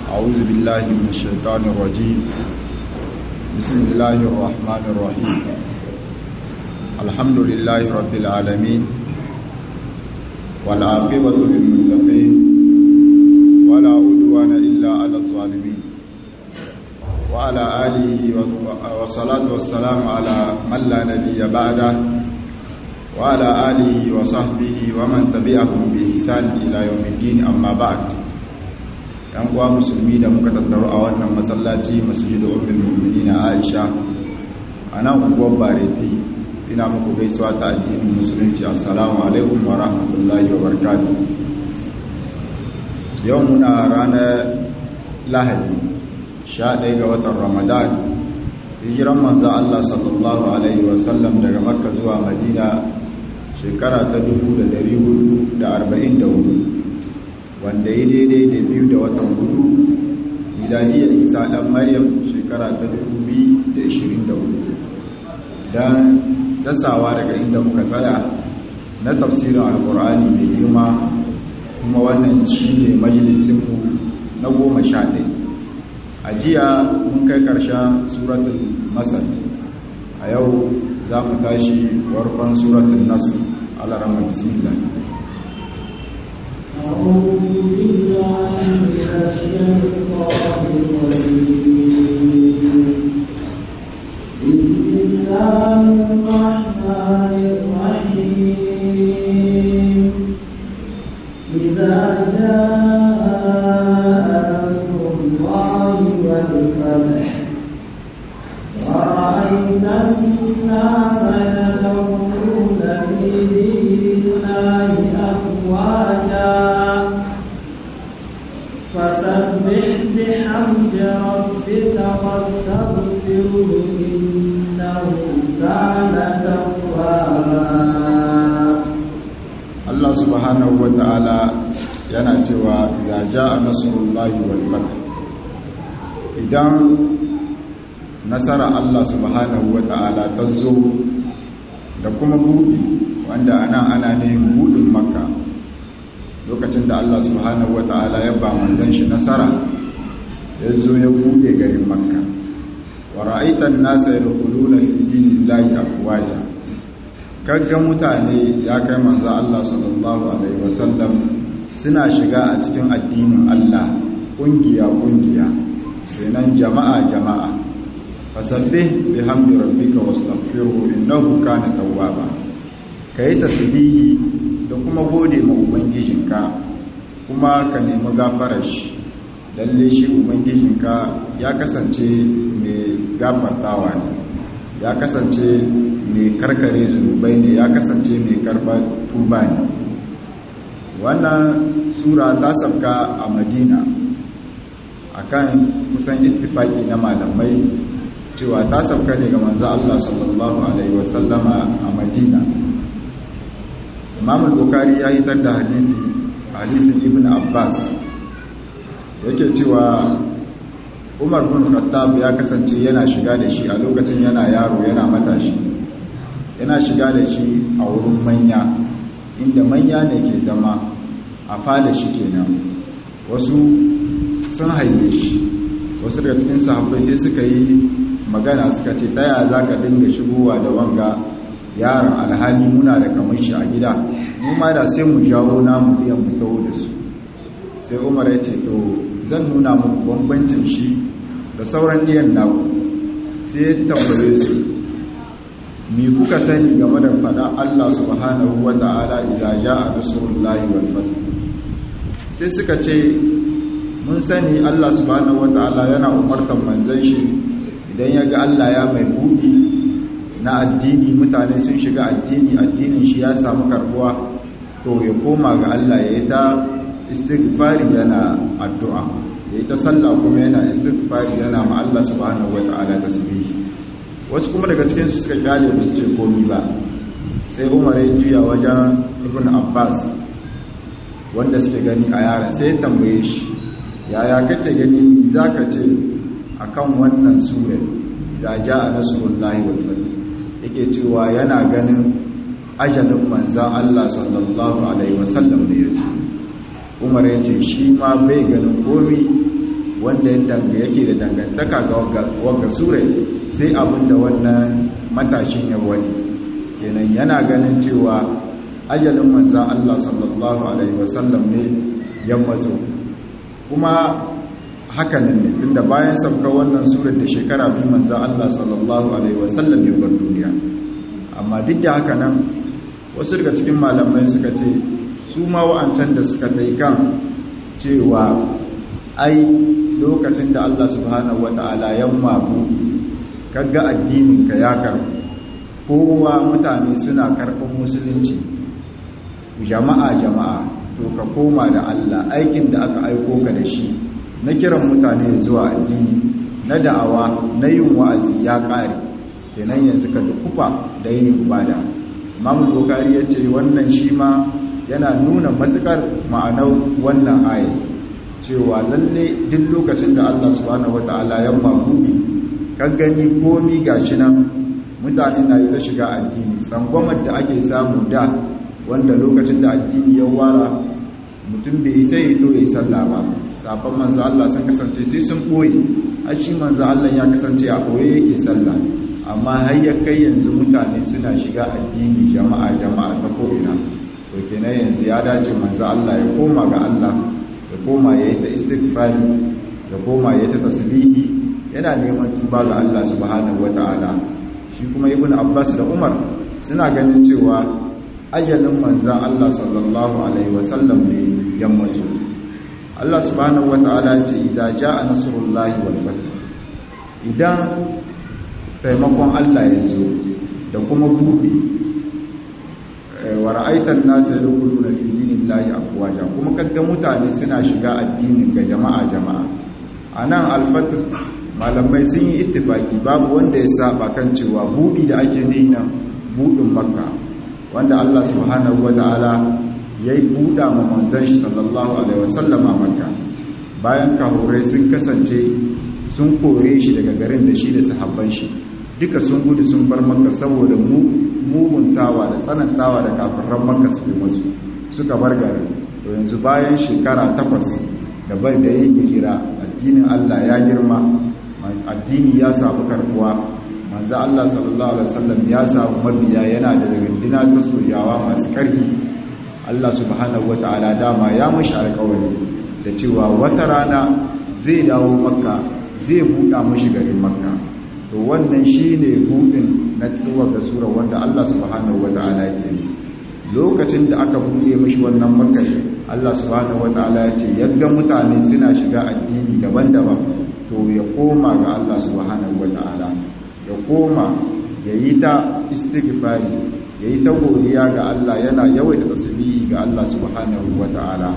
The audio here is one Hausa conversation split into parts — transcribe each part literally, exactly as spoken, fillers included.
أعوذ بالله من الشيطان الرجيم. بسم الله الرحمن الرحيم. الحمد لله رب العالمين، والعاقبة للمتقين، ولا عدوان إلا على الظالمين، وعلى آله والصلاة والسلام على من لا نبي بعده، وعلى آله وصحبه ومن تبعهم بإحسان إلى يوم الدين. أما بعد، ‘yan uwa musulmi da muka tattaru a wannan masallaci masjidu ummul mu'minin Aisha a nan unguwar Bareti, ina muku gaisuwa ta addinin musulunci. Assalamu alaikum wa rahmatullahi wa barakatuh. Yau muna ranar Lahadi sha ɗaya ga watan Ramadan, hijiran manzo Allah sallallahu alaihi wasallam daga Makka zuwa Madina shekara ta dubu da ɗari hudu da arba'in da hudu, wanda ya daidai da biyu da watan hudu milaniyar Isa ɗan Maryam shekara ta dubu biyu da ashirin da hudu. don dasawa daga inda muka tsaya na tafsirin alkur'ani mai girma, kuma wannan shi ne majalisinmu na goma sha ɗaya. A jiya mun kai ƙarshen suratul masad, a yau za mu tashi warkon suratul nasr. Alarama bismillah. أعوذ بالله من الشيطان الرجيم. بسم الله الرحمن الرحيم. إذا جاء نصر الله والفتح ورأيت الناس يدخلون في دين الله أفواجا فسبح بحمد ربك واستغفره إنه كان توابا. Allah subhanahu wa ta'ala yana cewa idza jaa nasrullahi wal fath, idan nasara Allah subhanahu wa ta'ala ta zo da kuma buɗi, wanda ana ana ne buɗin Makka, lokacin da Allah subhanahu wa ta'ala ya ba manzon shi nasara, ya zo ya buɗe garin Makka. Wa ra'aitan nasa yadkhuluna fi dinillahi afwaja, kaga mutane ya kai manzo Allah sallallahu alaihi wasallam suna shiga a cikin addinin Allah kungiya kungiya, kenan jama'a jama'a. Fasabbih bihamdi rabbika wastaghfirhu innahu kana tawwaba, kai tasbihi da kuma gode ma ubangijinka, kuma ka nemi gafarar shi, lalle shi ubangijinka ya kasance mai gafartawa ne, ya kasance mai karkare zunubai ne, ya kasance mai karbar tuba ne. Wannan sura ta sabka a Madina akan kusan ittifaki na malamai cewa ta sabka ne ga manzo Allah sallallahu alaihi wasallama a Madina. Imam al-Bukhari ya hitar da hadisi hadisin Ibn Abbas yake cewa Umar bin Khattab ya kasance yana shiga da shi a lokacin yana yaro, yana matashi, yana shiga da shi a wurin manya, inda manya ne ke zama a fada shi kenan. Wasu sun haife shi, wasu daga cikin sahabbai sai suka yi magana suka ce, ta yaya za ka dinga shigowa da wanga yaron alhali muna da kamar shi a gida, mu ma da sai mu jawo namu biyan mu taho da su. Sai Umar ya ce, to zan nuna muku bambancin shi da sauran ɗiyan naku. Sai ya tambaye su, me kuka sani game da fada Allah subhanahu wa ta'ala idza jaa nasrullahi wal fath? Sai suka ce, mun sani Allah subhanahu wa ta'ala yana umartar manzon shi idan ya ga Allah ya mai buɗi na addini, mutane sun shiga addini, addinin shi ya samu karbuwa, to ya koma ga Allah ya yi ta istighfari yana addu'a, ya yi ta sallah kuma yana istighfari yana ma Allah subhanahu wa ta'ala tasbihi. Wasu kuma daga cikinsu suka kyale ba su ce komi ba. Sai Umar ya juya wajen Ibn Abbas wanda suke gani a yaran, sai ya tambaye shi, yaya kake gani za ka ce akan wannan sura za jaa nasrullahi wal fath? Yake cewa yana ganin ajalin manzan Allah sallallahu alaihi wasallam da yazo. Umar ya ce shi ma bai ganin komi wanda yake da dangantaka ga wagga sura sai abinda wannan matashin ya wani kenan yana ganin cewa ajalin manzan Allah sallallahu alaihi wasallam ne ya mazo kuma hakanan ne tunda bayan sabka wannan surar da shekara biyu manzan Allah sallallahu alaihi wasallam ya bar duniya amma duk da haka nan wasu daga cikin malamai suka ce su ma wa'ancan da suka tai kan cewa ai lokacin da Allah subhanahu wata'ala ya mabu kaga addinin ka ya karbu kowa mutane suna karɓar musulunci jama'a jama'a to ka koma da Allah aikin da aka aiko ka da shi na kiran mutane zuwa addini na da'awa na yin wa'azi ya ƙare kenan yanzu ka dukufa da yin ibada Imam Bukhari ya ce wannan shi ma yana nuna matukar ma'anar wannan ayat cewa lalle duk lokacin da Allah subhanahu wata'ala ya mabubi kan gani komi gashi nan mutane na yi ta shiga addini tsangwamar da ake samu da wanda lokacin da addini ya wara mutum bai sai ya to ya sallah ba sabon manzo Allah sun kasance sai sun boye har shi manzo Allah ya kasance a boye yake sallah amma har ya kai yanzu mutane suna shiga addini jama'a jama'a ta ko'ina to kenan yanzu ya dace manzo Allah ya koma ga Allah ya koma yayi ta istighfari ya koma yayi ta tasbihi yana neman tuba ga Allah subhanahu wataala shi kuma ibn Abbas da Umar suna ganin cewa ajalin manzan Allah sallallahu alaihi wasallam ne yammaci Allah subhanahu wataala ce idza jaa nasrullahi wal fath idan taimakon Allah ya zo da kuma buɗe wa ra'aitan nasa yadkhuluna fi dinillahi afwaja kuma kaga mutane suna shiga addinin ga jama'a jama'a anan al-fath malamai sun yi ittifaki babu wanda ya saba kan cewa buɗi da ake nuna buɗin makka wanda Allah subhanahu wata'ala ya yi buɗa ma manzon shi sallallahu alaihi wasallam a makka bayan kahurai sun kasance sun kore shi daga garin da shi da sahabban shi duka sun gudu sun bar makka saboda muguntawa da tsanantawa da kafiran makka suke musu suka bar garin to yanzu bayan shekara takwas da bar da yin hijira addinin Allah ya girma addini ya samu karbuwa manzo Allah sallallahu alaihi wasallam ya samu mabiya yana da rindina ta soyawa masu karfi Allah subhanahu wataala dama ya mushi alƙawari da cewa wata rana zai dawo makka zai buɗa mushi garin makka to wannan shine buɗin na cikin wannan sura wanda Allah subhanahu wataala ya yi lokacin da aka buɗe mushi wannan makka Allah subhanahu wataala ya ce yadda mutane suna shiga addini daban-daban to ya koma ga Allah subhanahu wata'ala ya koma ya yi ta istighfari ya yi ta godiya ga Allah yana yawaita tasbihi ga Allah subhanahu wata'ala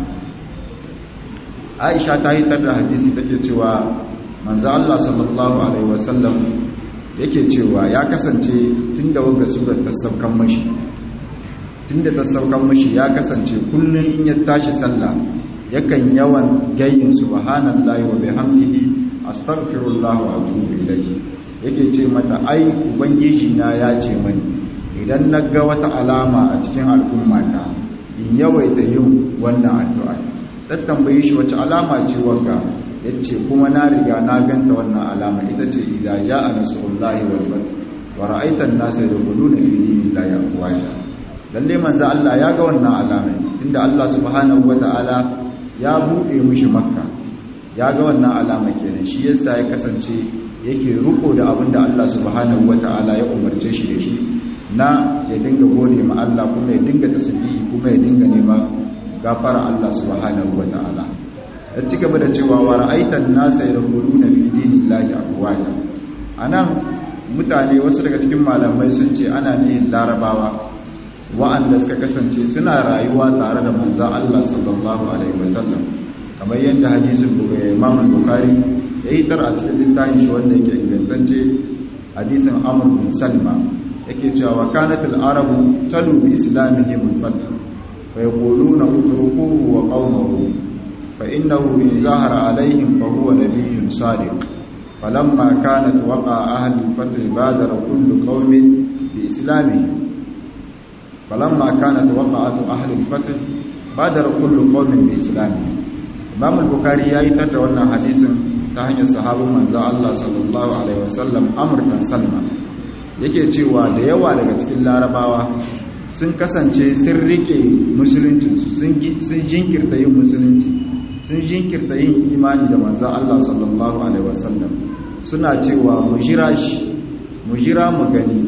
Aisha ta yi tarda hadisi take cewa manzo Allah sallallahu alaihi wasallam yake cewa ya kasance tunda wanga surar ta saukan mashi tunda ta saukan mashi ya kasance kullun in ya tashi sallah yakan yawan gayyin subhanallahi wa bihamdihi astaghfirullah wa atubu ilayhi yake ce mata ai ubangiji na ya ce mani idan naga wata alama a cikin al'ummata in yawaita yin wannan addu'a ta tambaye shi wace alama ce wanda yace kuma na riga na ganta wannan alama ita ce idza jaa nasrullahi wal fath wa ra'aita an-nasa yadkhuluna fi dinillahi afwaja lalle manzo Allah ya ga wannan alama tunda Allah subhanahu wataala ya bude mishi makka ya ga wannan alama kenan shi yasa ya kasance yake ruko da abinda Allah subhanahu wataala ya umarce shi da shi na ya dinga gode ma Allah kuma ya dinga tasbihi kuma ya dinga neman gafara Allah subhanahu wataala ya ci gaba da cewa wa ra'aitan nasa yadkhuluna fi dinillahi afwaja anan mutane wasu daga cikin malamai sun ce ana ne larabawa wa'anda suka kasance suna rayuwa tare da manzon Allah sallallahu alaihi wasallam kamar yadda hadisin Imam Bukhari ya yi tar a cikin littafin shi wanda yake ingantacce hadisin Amr bin Salma yake cewa kanatul arabu talu bi islamihim al-fath fa yaquluna utrukuhu wa qawmuhu fa innahu in zahara alaihim fa huwa nabiyyun sadiq falamma kanat waqa ahli al-fath badara kullu qaumin bi islamihim falamma kanat waqa'atu ahli al-fath badara kullu qaumin bi islamihim Imam al-Bukhari ya yi tar da wannan hadisin ta hanyar sahabin manzo Allah sallallahu alaihi wasallam Amr bin Salma yake cewa da yawa daga cikin larabawa sun kasance sun rike musulunci sun sun jinkirta yin musulunci sun jinkirta yin imani da manzo Allah sallallahu alaihi wasallam suna cewa mu jira shi mu jira mu gani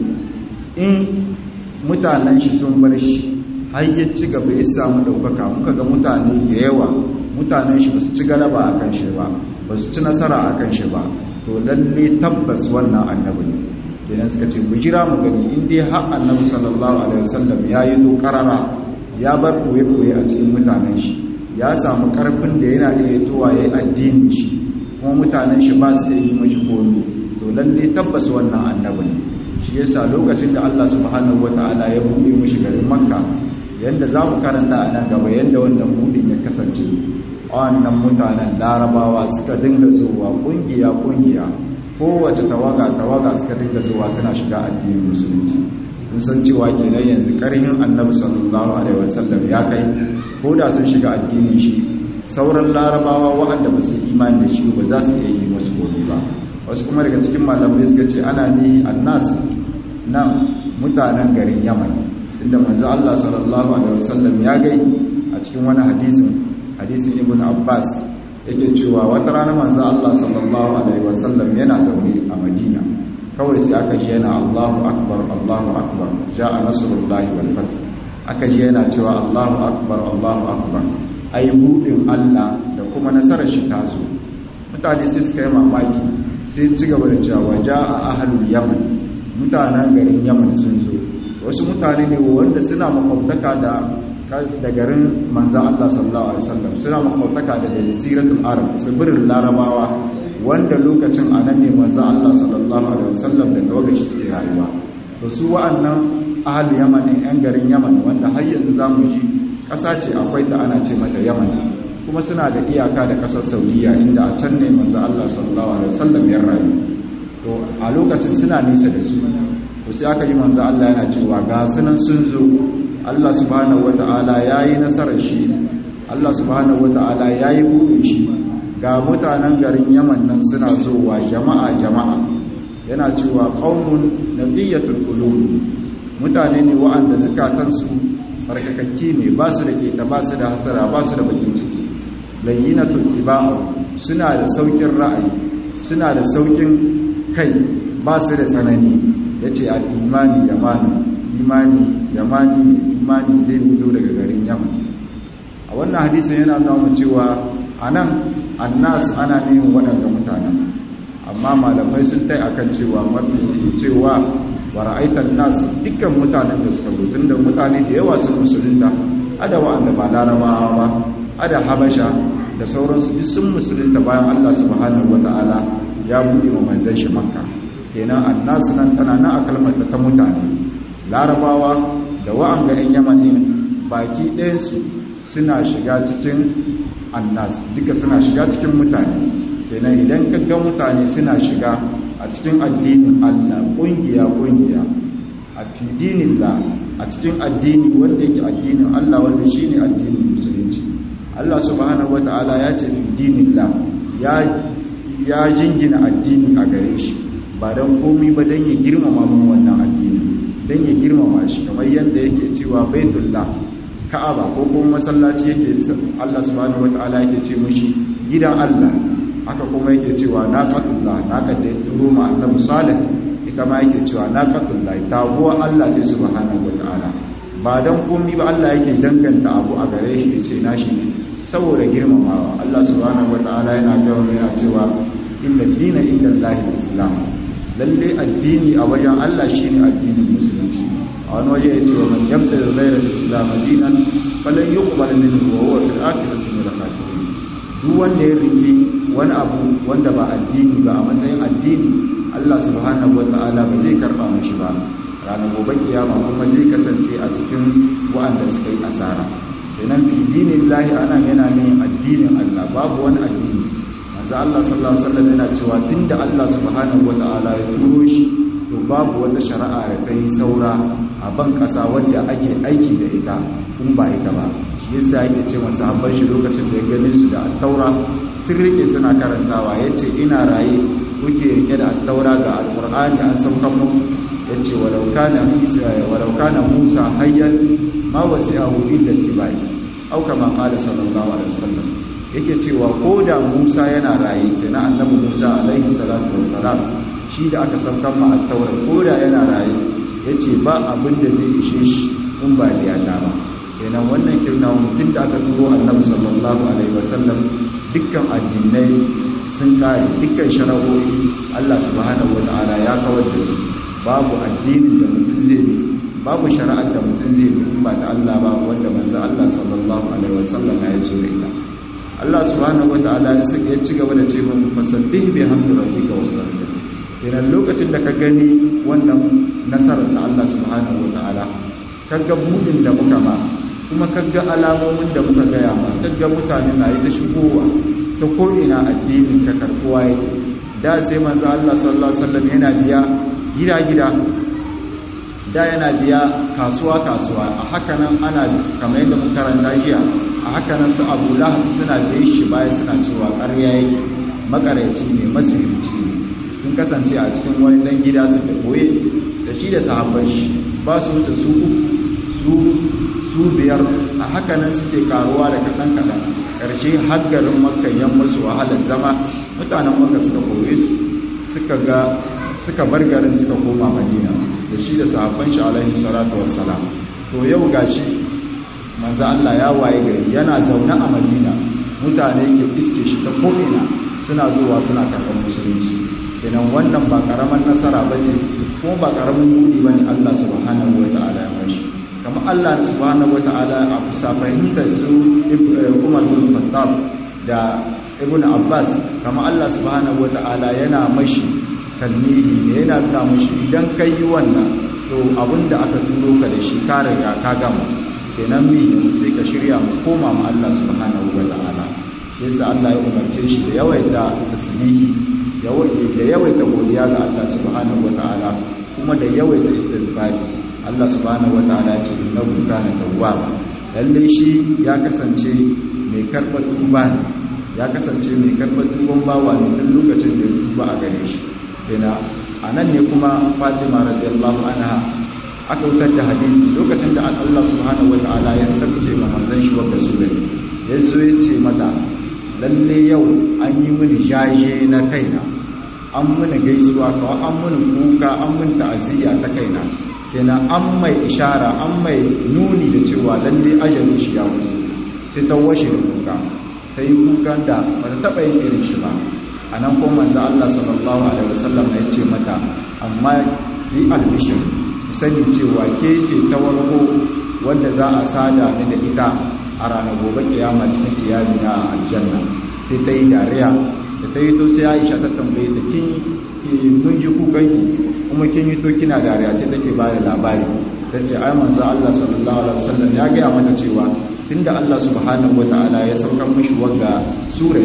in mutanen shi sun bar shi har ya ci gaba ya samu daukaka muka ga mutane da yawa mutanen shi ba su ci galaba a kan shi ba ba su ci nasara a kan shi ba to lalle tabbas wannan annabi ne kenan suka ce mu jira mu gani in dai har annabi sallallahu alaihi wasallam ya yi to karara ya bar koye-koye a cikin mutanen shi ya samu karfin da yana da yatowa ya yi addinin shi kuma mutanen shi ba su yi mashi koyo to lalle tabbas wannan annabi ne shi yasa lokacin da Allah subhanahu wataala ya buɗe mishi garin Makka yanda za mu karanta a nan gaba yanda wannan buɗin ya kasance wannan mutanen larabawa suka dinga zuwa ƙungiya-ƙungiya kowace tawaga-tawaga suka dinga zuwa suna shiga addinin musulunci sun san cewa kenan yanzu ƙarhin annabi sallallahu alaihi wasallam ya kai ko da sun shiga addinin shi sauran larabawa waɗanda ba su imani da shi ba za su iya yi masu gobe ba wasu kuma daga cikin malamai suka ce ana ni annas nan mutanen garin yaman inda manzo Allah sallallahu alaihi wasallam ya gai a cikin wani hadisin hadisin ibn abbas yake cewa wata rana manzo Allah sallallahu alaihi wasallam yana zaune a madina kawai sai aka ji yana Allahu akbar Allahu akbar jaa nasrullahi wal fath aka ji yana cewa Allahu akbar Allahu akbar ai budin Allah da kuma nasarar shi tazo mutane sai suka yi mamaki sai ci gaba da cewa jaa ahlul yaman mutanen garin yaman sun zo wasu mutane ne wanda suna makwabtaka da da garin manzo Allah sallallahu alaihi wasallam suna makwabtaka da jaziratul arab tsibirin larabawa wanda lokacin anan ne manzo Allah sallallahu alaihi wasallam da tawagashi suke rayuwa to su wa'annan ahli yaman ne yan garin yaman wanda har yanzu zamu ji kasa ce akwai ta ana ce mata yaman kuma suna da iyaka da kasar saudiya inda a can ne manzo Allah sallallahu alaihi wasallam ya rayu to a lokacin suna nisa da su to sai aka yi manzo Allah yana cewa ga sunan sun zo Allah subhanahu wata'ala yayi nasarar shi Allah subhanahu wata'ala yayi buɗe shi ga mutanen garin Yaman nan suna zowa jama'a jama'a yana cewa qaumun nabiyatul qulub mutane ne wa'anda zakatansu sarkakakki ne ba su da keta ba su da hasara ba su da bakin ciki layyinatul iba'u suna da saukin ra'ayi suna da saukin kai ba su da tsanani yace al-imani yamani imani yamani imani zai fito daga garin Yaman a wannan hadisin yana nuna cewa anan annas ana neman waɗanda mutanen amma malamai sun tai akan cewa mafi cewa wa ra'aitan nas dukkan mutanen da suka zo tunda mutane da yawa sun musulunta ada wa'anda ba larabawa ba ada habasha da sauransu duk sun musulunta bayan Allah subhanahu wataala ya buɗe wa manzon shi Makka kenan annas nan tana na a kalmar ta mutane larabawa da wa'anga ɗan yaman ne baki ɗayansu suna shiga cikin annas duka suna shiga cikin mutane kenan idan kaga mutane suna shiga a cikin addinin Allah ƙungiya ƙungiya a fi dinillah a cikin addini wanda yake addinin Allah wanda shine addinin musulunci Allah subhanahu wataala ya ce fi dinillah ya ya jingina addini a gare shi ba dan komai ba dan ya girmama mun wannan addini dan ya girmama shi kamar yanda yake cewa baitullah ka'aba ko kuma masallaci yake Allah subhanahu wataala yake ce mushi gidan Allah haka kuma yake cewa naqatullah naka da turo ma annabi salih ita ma yake cewa naqatullah tabuwa Allah ce subhanahu wataala ba dan komai ba Allah yake danganta abu a gare shi yace nashi ne saboda girmamawa Allah subhanahu wataala yana gawo yana cewa inna dina inda Allahi islam lalle addini a wajen Allah shine addinin musulunci a wani waje yace wa man yabda ghayra al-islam dinan falan yuqbal minhu wa huwa fil akhirati min al-khasirin duk wanda ya rike wani abu wanda ba addini ba a matsayin addini Allah subhanahu wataala ba zai karba mishi ba ranar gobe kiyama kuma zai kasance a cikin wa'anda suka yi asara kenan fi dinillahi ana yana ne addinin Allah babu wani addini manzo Allah sallallahu alaihi wasallam yana cewa tunda Allah subhanahu wataala ya turo shi to to babu wata shari'a da ta yi saura a ban ƙasa wadda ake aiki da ita in ba ita ba yasa yake ce masu habban shi lokacin da ya gani su da attaura sun rike suna karantawa ya ce ina raye kuke rike da attaura ga alƙur'ani an saukan mu ya ce walauka na musa hayyan ma wasu yahu illa tibai au kama qala sallallahu alaihi wasallam yake cewa ko da musa yana raye tana annabi musa alaihi salatu wassalam shi da aka saukan ma attaura ko da yana raye yace ba abin da zai ishe shi in ba da yada ba kenan wannan kirna mutum da aka turo annabi sallallahu alaihi wasallam dukkan addinai sun kare dukkan shara'o'i Allah subhanahu wataala ya kawar da su babu addinin da mutum zai bi babu shari'ar da mutum zai bi ba ta Allah ba wanda manzo Allah sallallahu alaihi wasallam ya so da ita Allah subhanahu wataala ya ci gaba da cewa fasabbih bihamdi rabbika wastaghfir kenan lokacin da ka gani wannan nasarar da Allah subhanahu wataala kaga budin da muka ma kuma kaga alamomin da muka gaya ma kaga mutane na yi ta shigowa ta ko'ina addinin ka karkuwa yake da sai manzo Allah sallallahu alaihi wasallam yana biya gida gida da yana biya kasuwa kasuwa a hakanan ana kamar yadda muka karanta jiya a hakanan su Abu Lahab suna da shi baya suna cewa ƙarya yake makareci ne masirci ne sun kasance a cikin wani dan gida su ta koye da shi da sahabban shi ba su wuce su su su biyar a hakanan suke karuwa da kaɗan-kaɗan ƙarshe haggarin makayyan masu wahalar zama mutanen maka suka kore su suka ga suka bar garin suka koma madina da shi da sahabban shi alaihi salatu wassalam to yau gashi manzo Allah ya waye gari yana zaune a madina mutane ke iske shi ta ko'ina suna zuwa suna karɓar musulunci kenan wannan ba karaman nasara bace kuma ba karamin buɗi bane Allah subhanahu wataala ya bashi kamar Allah subhanahu wataala a kusa fahimtar su Umar bin Khattab da Ibn Abbas kamar Allah subhanahu wataala yana mashi kalmihi ne yana nuna mashi idan kai yi wannan to abinda aka turo ka da shi ka riga ka gama kenan mi sai ka shirya mu koma ma Allah subhanahu wataala shi yasa Allah ya umarce shi da yawaita tasbihi da yawaita godiya ga Allah subhanahu wataala kuma da yawaita istighfari Allah subhanahu wataala ya ce innahu kana tawwab lalle shi ya kasance mai karɓar tuba ne ya kasance mai karɓar tuban bawa ne duk lokacin da ya tuba a gare shi dena anan ne kuma Fatima radiyallahu anha aka wutar da hadisi lokacin da Allah subhanahu wataala ya sabke ma manzon shi wanda sura yazo ya ce mata lalle yau an yi mini jaje na kaina an mini gaisuwa ko an mini kuka an mini ta'aziyya ta kaina kenan an mai ishara an mai nuni da cewa lalle ajalin shi ya wuce sai ta washe da kuka ta yi kukan da ba ta taɓa yin irin shi ba a nan kuma manzo Allah sallallahu alaihi wasallam ya ce mata amma ki albishir sani cewa ke ce ta warko wanda za a sada ni da ita a ranar gobe kiyama cikin iyali na aljanna sai ta yi dariya da ta yi to sai Aisha ta tambaye ta kin mun ji kukan kuma kin yi to kina dariya sai take ba da labari tace ai manzo Allah sallallahu alaihi wasallam ya ga mata cewa tunda Allah subhanahu wataala ya saukar mishi wanga sura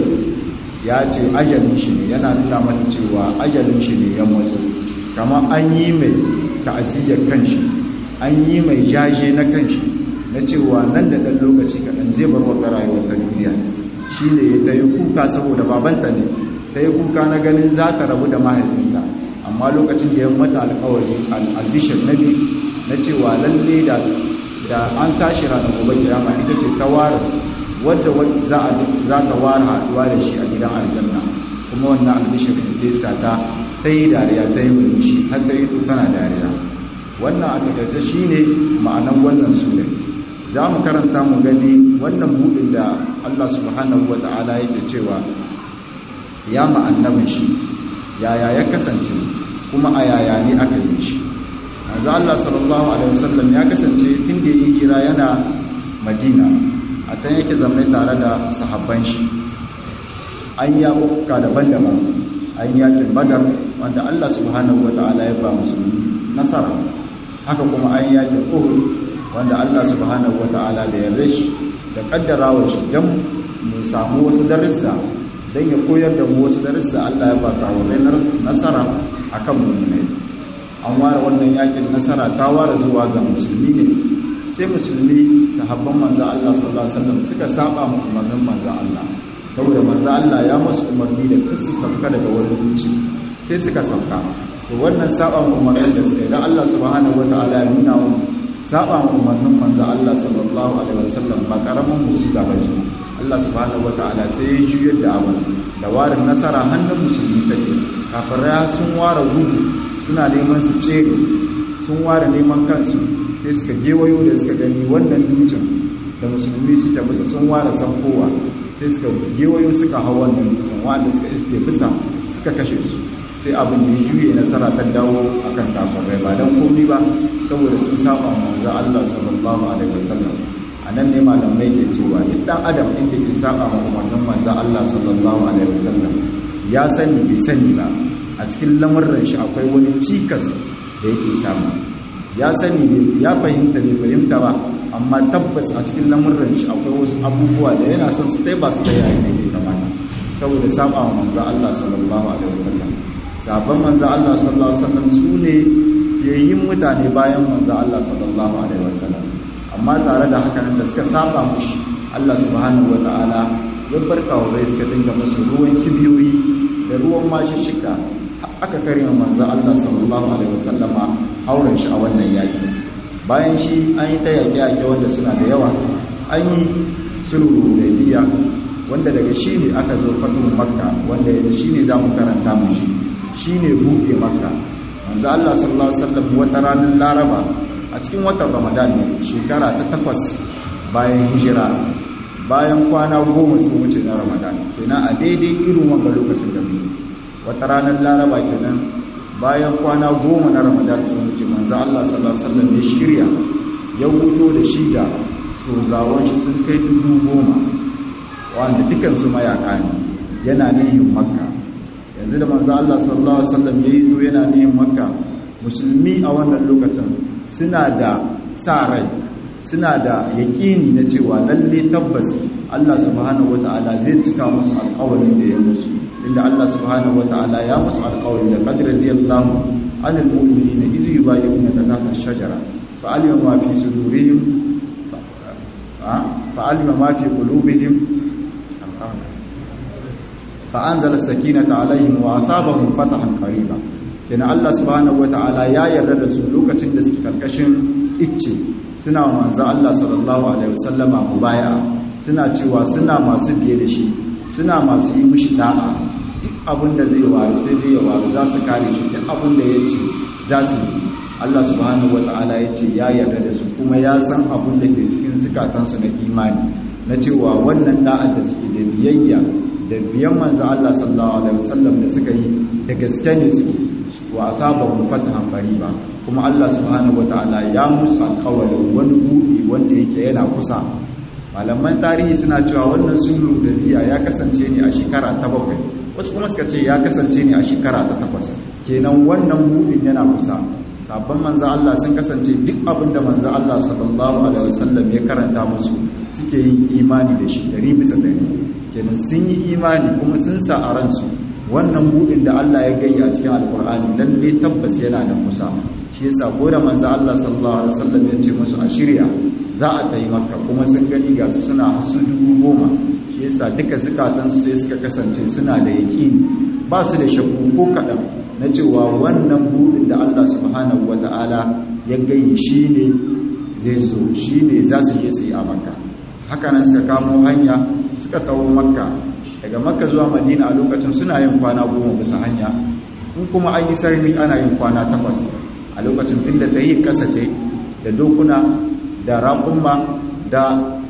ya ce ajalin shi ne yana nuna mata cewa ajalin shi ne ya mutu kama an yi mai ta'aziyyar kanshi an yi mai jaje na kanshi na cewa nan da ɗan lokaci kaɗan zai bar wata rayuwar ta duniya shi ne ya ta yi kuka saboda babanta ne ta yi kuka na ganin za ta rabu da mahaifinta amma lokacin da ya mata alkawari albishir na biyu na cewa lalle da da an tashi ranar gobe kiyama ita ce ta ware wadda za ta ware haɗuwa da shi a gidan aljanna kuma wannan albishir sai sa ta ta yi dariya ta yi murmushi har ta yi to tana dariya wannan a takaice shi ne ma'anar wannan sura za mu karanta mu gani wannan buɗin da Allah subhanahu wa ta'ala yake cewa ya ma'annabin shi yaya ya kasance kuma a yaya ne aka yi shi manzo Allah sallallahu alaihi wasallam ya kasance tun da yake kira yana Madina a can yake zama tare da sahabban shi an yi abubuwa daban-daban an yi yakin Badar wanda Allah subhanahu wa ta'ala ya ba musulmi nasara haka kuma an yakin Uhud wanda Allah subhanahu wata'ala da yarda shi da kaddarawa shi dan mu samu wasu darussa dan ya koyar da mu wasu darussa Allah ya ba kawo nasara akan mu'minai an ware wannan yakin nasara ta ware zuwa ga musulmi ne sai musulmi sahabban manzo Allah sallallahu alaihi wasallam suka saba mu umarnin manzo Allah saboda manzo Allah ya musu umarni da kasu sauka daga wani duci sai suka sauka to wannan saba mu umarnin da suka yi dan Allah subhanahu wataala ya nuna mu saba mu umarnin manzo Allah sallallahu alaihi wasallam ba karaman musiba bace Allah subhanahu wataala sai ya juyar da abu da warin nasara hannun musulmi take kafirai sun ware gudu suna neman su cere sun ware neman kansu sai suka gewayo da suka gani wannan dutsen da musulmi su tafi sun ware sankowa sai suka gewayo suka hau wannan dutsen wanda suka iske bisa suka kashe su sai abin da ya juye nasara ta dawo akan kafirai ba dan komai ba saboda sun saba manzo Allah sallallahu alaihi wasallam anan ne malamai ke cewa duk dan adam inda ke saba ma umarnin manzo Allah sallallahu alaihi wasallam ya sani bai sani ba a cikin lamarin shi akwai wani cikas da yake samu ya sani ne ya fahimta ne fahimta ba amma tabbas a cikin lamarin shi akwai wasu abubuwa da yana son su tai ba su tai yayin da yake kamata saboda saba ma manzo Allah sallallahu alaihi wasallam sabon manzo Allah sallallahu alaihi wasallam su ne yayin mutane bayan manzo Allah sallallahu alaihi wasallam amma tare da haka nan da suka saba mushi Allah subhanahu wataala ya barka wa bai suka dinga musu ruwan kibiyoyi da ruwan mashishika aka karya manzo Allah sallallahu alaihi wasallama auren shi a wannan yaki bayan shi an yi ta yaƙe-yaƙe wanda suna da yawa an yi sulhu hudaybiya wanda daga shi ne aka zo fatuhu makka wanda yanzu shi ne za mu karanta mu shi shi ne buɗe makka manzo Allah sallallahu alaihi wasallam wata ranar laraba a cikin watan ramadan shekara ta takwas bayan hijira bayan kwana goma sun wuce na ramadan kenan a daidai irin wanga lokacin da muke wata ranar laraba kenan bayan kwana goma na ramadan sun wuce manzo Allah sallallahu alaihi wasallam ya shirya ya wuto da shi da sozawan shi sun kai dubu goma wanda dukan su mayaka ne yana nihin makka yanzu da manzo Allah sallallahu alaihi wasallam ya yi to yana nihin makka musulmi a wannan lokacin suna da sa rai suna da yaƙini na cewa lalle tabbas Allah subhanahu wataala zai cika musu alƙawarin da ya musu inda Allah subhanahu wataala ya musu alƙawari da qadra radiyallahu anil mu'minina idh yubayyi'unaka tahta ash-shajara fa'alima ma fi sudurihim fa'alima ma fi qulubihim fa'anzala as-sakinata 'alayhim wa asabahum fatahan qariba yana Allah subhanahu wataala ya yarda da su lokacin da suke karkashin icce suna manzo Allah sallallahu alaihi wasallama mubaya'a suna cewa suna masu biye da shi suna masu yi mishi da'a duk abin da zai waru sai dai ya waru za su kare shi duk abin da ya ce za su yi Allah subhanahu wata'ala ya ce ya yarda da su kuma ya san abin da ke cikin zukatansu na imani na cewa wannan da'a da suke da biyayya da biyan manzo Allah sallallahu alaihi wasallam da suka yi da gaske ne su wa asabahum fatahan qariba kuma Allah subhanahu wata'ala ya musu alƙawarin wani buɗi wanda yake yana kusa malaman tarihi suna cewa wannan sulhu da biya ya kasance ne a shekara ta bakwai wasu kuma suka ce ya kasance ne a shekara ta takwas kenan wannan buɗin yana kusa sabon manzo Allah sun kasance duk abin da manzo Allah sallallahu alaihi wasallam ya karanta musu suke yin imani da shi ɗari bisa ɗari kenan sun yi imani kuma sun sa a ransu wannan buɗin da Allah ya gayya a cikin alkur'ani lalle tabbas yana da kusa shi yasa ko da manzo Allah sallallahu alaihi wasallam ya ce musu a shirya za a tayi makka kuma sun gani ga su suna hasu dubu goma shi yasa duka zukatansu sai suka kasance suna da yaƙini ba su da shakku ko kaɗan na cewa wannan buɗin da Allah subhanahu wata'ala ya gayyi shine zai zo shine za su je su yi a makka haka nan suka kamo hanya suka tawo makka daga makka zuwa madina a lokacin suna yin kwana goma bisa hanya in kuma an yi sarmi ana yin kwana takwas a lokacin inda ta yi kasace da dokuna da raƙumma da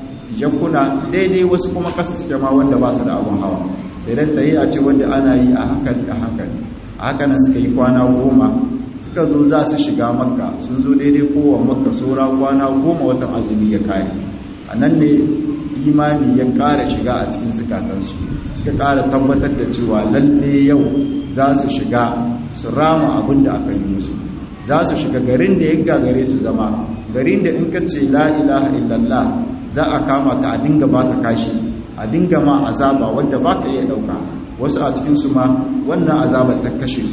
jakuna daidai wasu kuma kasa suke ma wanda ba su da abun hawa idan ta yi a ce wanda ana yi a hankali a hankali a haka nan suka yi kwana goma suka zo za su shiga makka sun zo daidai kowa makka saura kwana goma watan azumi ya kare a nan ne imani ya ƙara shiga a cikin zukatansu suka ƙara tabbatar da cewa lalle yau za su shiga su rama abin da aka yi musu za su shiga garin da ya gagare su zama garin da in ka ce la ilaha illallah za a kama ka a dinga ba ta kashi a dinga ma azaba wadda ba ka iya ɗauka wasu a cikinsu ma wannan azabar ta kashe su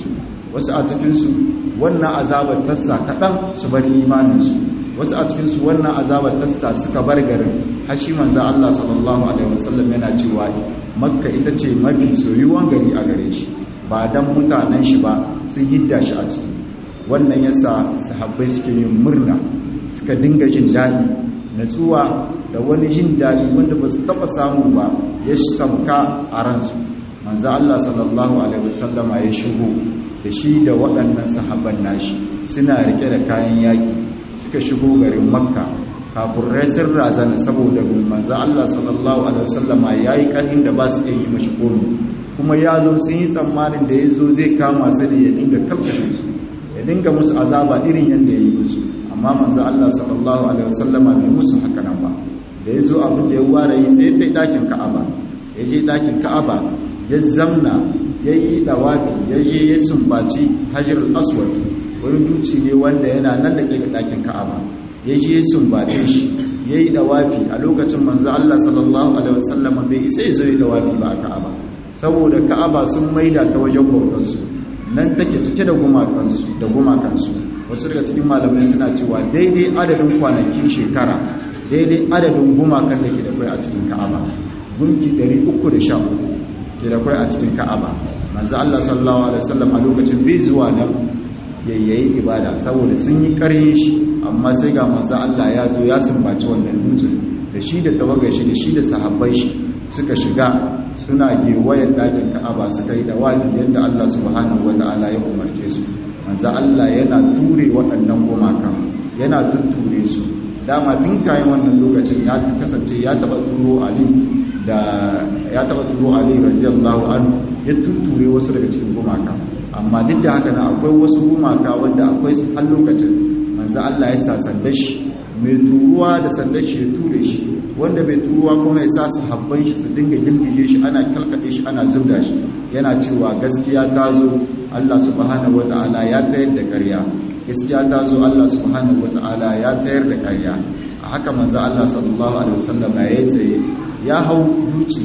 wasu a cikinsu wannan azabar tassa kaɗan su bar imaninsu, wasu a cikinsu wannan azabar tassa suka bar garin. hashi manzo Allah sallallahu alaihi wasallam yana cewa makka ita ce mafi soyuwan gari a gare shi, ba dan mutanen shi ba sun hidda shi a ciki. wannan yasa sahabbai suke yin murna, suka dinga jin daɗi, natsuwa da wani jin daɗi wanda ba su taɓa samu ba ya sauka a ransu. manzo Allah sallallahu alaihi wasallama ya shigo da shi da waɗannan sahabban nashi suna rike da kayan yaƙi suka shigo garin makka. kafirai sun razana saboda manzo Allah sallallahu alaihi wasallama yayi ƙarfin da ba su iya yi mashi komai, kuma ya zo sun yi tsammanin da ya zo zai kama su ne ya dinga kalkashe su, ya dinga musu azaba irin yadda ya yi musu. amma manzo Allah sallallahu alaihi wasallama bai musu haka nan ba. da ya zo abin da ya ware yi sai ta ɗakin Ka'aba, ya je ɗakin Ka'aba ya zamna ya yi dawafi, ya je ya sumbaci Hajarul Aswad, wani duci ne wanda yana nan da ke ga ɗakin Ka'aba, ya je ya sumbace shi, ya yi dawafi. a lokacin manzo Allah sallallahu alaihi wasallama bai isa ya zo ya dawafi ba a Ka'aba, saboda Ka'aba sun maida ta wajen bautarsu, nan take cike da gumakansu da gumakansu. wasu daga cikin malamai suna cewa daidai adadin kwanakin shekara, daidai adadin gumakan da ke da kai a cikin Ka'aba, gunki ɗari uku da sha uku ke da kai a cikin Ka'aba. manzo Allah sallallahu alaihi wasallam a lokacin bai zuwa nan yayyayi ibada saboda sun yi ƙarhin shi, amma sai ga manzo Allah ya zo ya sumbaci wannan dutsen da shi da tawagar shi da shi da sahabbai shi suka shiga suna gewayar ɗakin Ka'aba suka yi dawafi yadda Allah subhanahu wata'ala ya umarce su. manzo Allah yana ture waɗannan gumakan, yana tutture su. dama tun kayan wannan lokacin ya kasance ya taba turo Ali da ya taba turo Ali radiyallahu anhu ya tutture wasu daga cikin gumaka. amma duk da haka na akwai wasu gumaka wanda akwai su har lokacin manzo Allah ya sa sandar shi mai turuwa da sandar shi ya ture shi, wanda bai turuwa kuma ya sa sahabban shi su dinga girgije shi, ana kalkade shi, ana zubda shi, yana cewa gaskiya ta zo, Allah subhanahu wata'ala ya tayar da ƙarya, gaskiya ta zo, Allah subhanahu wata'ala ya tayar da ƙarya. a haka manzo Allah sallallahu alaihi wasallam ya yi tsaye, ya hau duci,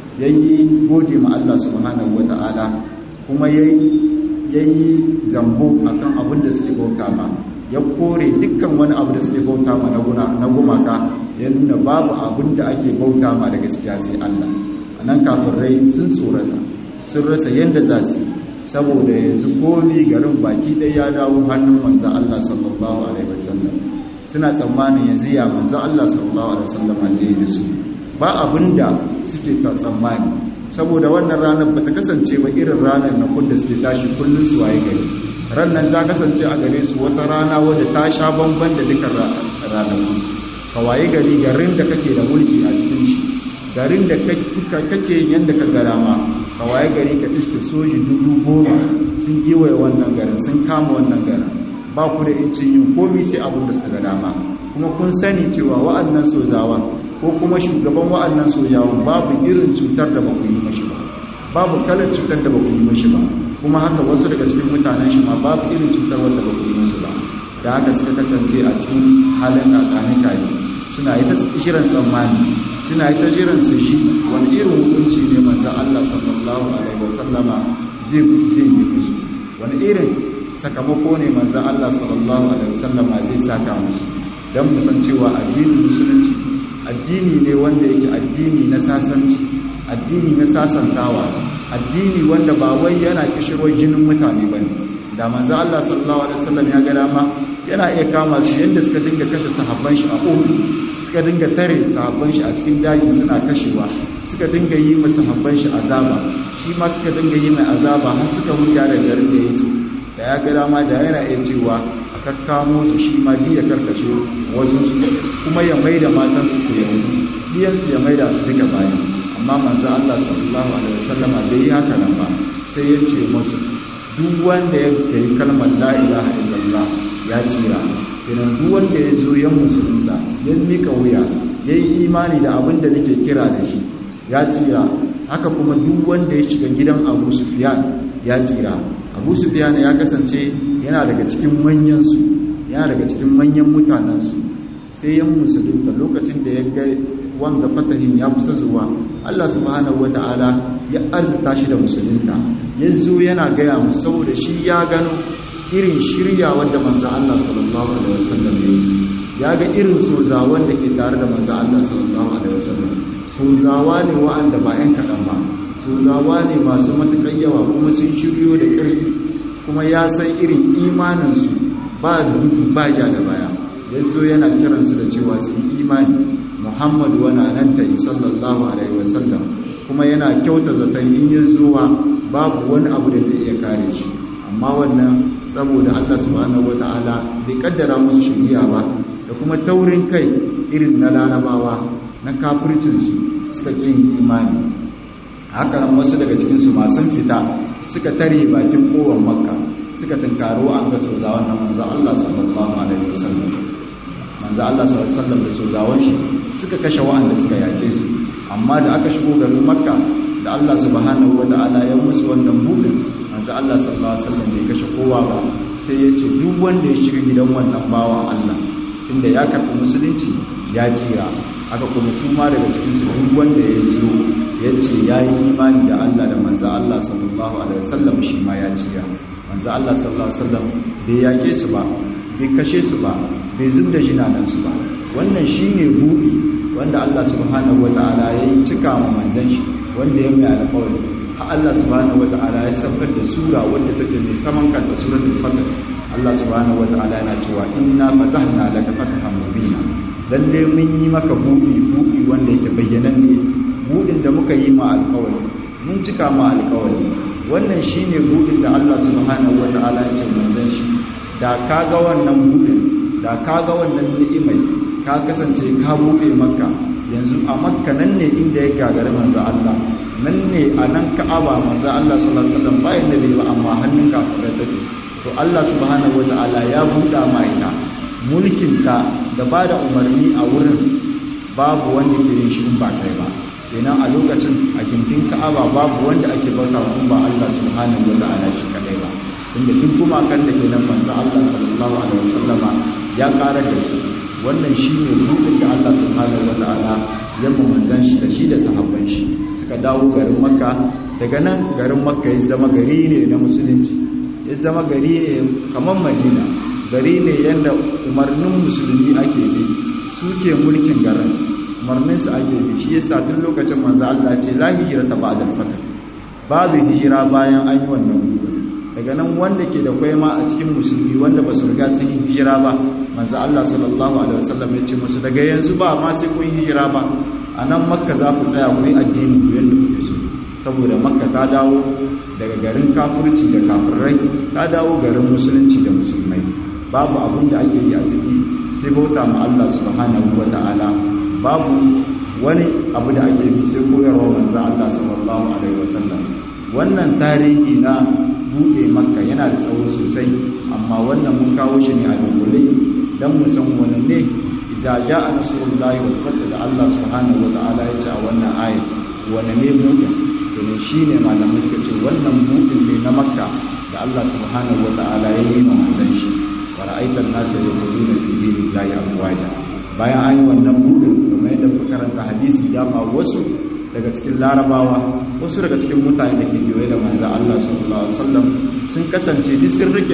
yayi gode ma Allah subhanahu wata'ala, kuma yayi yayi zambo akan abin da suke bauta ma, ya kore dukkan wani abu da suke bauta ma na gumaka, ya nuna babu abin da ake bauta ma da gaskiya sai Allah. anan kafirai sun tsorata, sun rasa yanda za su, saboda yanzu komi garin baki ɗaya ya dawo hannun manzo Allah sallallahu alaihi wasallam. suna tsammanin yanzu ya manzo Allah sallallahu alaihi wasallam zai yi da su, ba abinda suke tsammani, saboda wannan ranar ba ta kasance ba irin ranar na kun da suke tashi kullum su waye gari. rannan ta kasance a gare su wata rana wadda ta sha bamban da dukkan ranar. ka waye gari garin da kake da mulki a cikin shi, garin da kake yanda ka gara ma, ka waye gari ka iske soji dubu goma sun giwaye wannan garin, sun kama wannan garin, ba ku da incin yin komi sai abin da suka ga dama. kuma kun sani cewa wa'annan sojawan ko kuma shugaban wa'annan sojawan babu irin cutar da ba ku yi mashi ba, babu kalar cutar da ba ku yi mashi ba, kuma haka wasu daga cikin mutanen shi ma babu irin cutar wanda ba ku yi mashi ba. da haka suka kasance a cikin halin tsakanin kayi, suna yi ta shirin tsammani, suna yi ta jiran su shi wani irin hukunci ne manzan Allah sallallahu alaihi wasallama zai yi musu, wani irin sakamako ne manzan Allah sallallahu alaihi wasallama zai saka musu. don musan cewa addinin musulunci addini ne wanda yake addini na sasanci, addini na sasantawa, addini wanda ba wai yana kishirwar jinin mutane ba ne. da manzo Allah sallallahu alaihi wasallam ya ga dama yana iya kama su yadda suka dinga kashe sahabban shi a Uhud, suka dinga tare sahabban shi a cikin daji suna kashewa, suka dinga yi masa sahabban shi azaba, shi ma suka dinga yi mai azaba har suka huta da garin da yaso. da ya ga dama da yana iya cewa a kakkamo su shi ma ya karkashe wasu su, kuma ya maida matan su ku yau biyan su ya maida su duka bayan. amma manzo Allah sallallahu alaihi wasallama bai yi haka nan ba, sai ya ce musu duk wanda ya yi kalmar la ilaha illallah ya tsira. idan duk wanda ya zo yan musulunta ya mika wuya ya yi imani da abin da nake kira da shi ya tsira. haka kuma duk wanda ya shiga gidan Abu Sufyan ya tsira. Abu Sufyan ya kasance yana daga cikin manyan su, yana daga cikin manyan mutanen su, sai yan musulunta lokacin da ya ga wanda fatahin ya kusa zuwa, Allah subhanahu wataala ya arzita shi da musulunta ya zo yana gaya musu saboda shi ya gano irin shirya wanda manzo Allah sallallahu alaihi wasallam ya yi ya ga irin sozawan da ke tare da manzo Allah sallallahu alaihi wasallam sozawa ne wa'anda ba yan kaɗan ba sozawa ne masu matuƙar yawa kuma sun shiryo da ƙarfi kuma ya san irin imaninsu ba da gudu ba ja da baya ya zo yana kiransu da cewa su yi imani muhammadu wana nan ta yi sallallahu alaihi wasallam kuma yana kyauta zaton in ya zuwa babu wani abu da zai iya kare shi amma wannan saboda Allah subhanahu wata'ala bai kaddara musu shiriya ba da kuma taurin kai irin na larabawa na kafircinsu suka ƙin imani haka nan wasu daga cikinsu masu fita suka tare bakin kowan makka suka tunkaro an ga sozawan na manzo Allah sallallahu alaihi wasallam manzo Allah sallallahu alaihi wasallam da sozawan shi suka kashe wa'anda suka yake su amma da aka shigo garin makka da Allah subhanahu wataala ya musu wannan buɗin manzo Allah sallallahu alaihi wasallam bai kashe kowa ba sai ya ce duk wanda ya shiga gidan wannan bawan Allah tunda ya karɓi musulunci ya tsira aka kuma su ma daga cikin su duk wanda ya zo ya ce ya yi imani da Allah da manzo Allah sallallahu alaihi wasallam shi ma ya tsira manzo Allah sallallahu alaihi wasallam bai yake su ba bai kashe su ba bai zubda jinanan su ba wannan shine buɗi wanda Allah subhanahu wataala ya yi cika ma manzon shi wanda ya mai alƙawari har Allah subhanahu wataala ya saukar da sura wanda take mai saman kanta suratul fatih Allah subhanahu wataala yana cewa inna fatahna laka fatahan mubina lalle mun yi maka buɗi buɗi wanda yake bayyananne buɗin da muka yi ma alƙawari mun cika ma alƙawari wannan shine buɗin da Allah subhanahu wataala ya ce manzon shi da kaga wannan buɗin da kaga wannan ni'imai ka kasance ka buɗe maka yanzu a makka nan ne inda ya gagari manzo Allah nan ne a nan ka'aba manzo Allah sallallahu alaihi wasallam bayan da bai ba amma hannun kafirai take to Allah subhanahu wataala ya buɗa ma ita mulkin ta da bada umarni a wurin babu wanda ke yin shi ba kai ba kenan a lokacin a gindin ka'aba babu wanda ake bauta kun ba Allah subhanahu wataala shi kadai ba tunda duk kuma kan da ke nan manzo Allah sallallahu alaihi wasallama ya karar da su wannan shine buɗin da Allah subhanahu wataala ya manzan shi da shi da sahabban shi suka dawo garin Makka daga nan garin Makka ya zama gari ne na musulunci ya zama gari ne kamar Madina gari ne yanda umarnin musulmi ake bi suke mulkin garin umarnin su ake bi shi yasa tun lokacin manzo Allah ce la hijra ta ba'da al-fath babu hijira bayan an yi wannan daga nan wanda ke da kwaima a cikin musulmi wanda ba su riga sun yi hijira ba manzo Allah sallallahu alaihi wasallam ya ce musu daga yanzu ba ma sai kun hijira ba a nan makka za ku tsaya ku yi addini ku yanda kuke so saboda makka ta dawo daga garin kafirci da kafirai ta dawo garin musulunci da musulmai babu abin da ake yi a ciki sai bauta ma Allah subhanahu wataala babu wani abu da ake yi sai koyarwa manzo Allah sallallahu alaihi wasallam wannan tarihi na buɗe makka yana da tsawo sosai amma wannan mun kawo shi ne a dunkule don mu san wani ne idza jaa nasrullahi wal fath da Allah subhanahu wataala ya ce a wannan ayat wani ne buɗe to shine malamai suka ce wannan buɗe ne na makka da Allah subhanahu wataala ya yi ma manzon shi wa ra'aitan nasa yadkhuluna fi dinillahi afwaja bayan an yi wannan buɗe kuma yadda muka karanta hadisi dama wasu daga cikin larabawa wasu daga cikin mutane da ke biyoyi da manzo Allah sallallahu alaihi wasallam sun kasance duk sun rike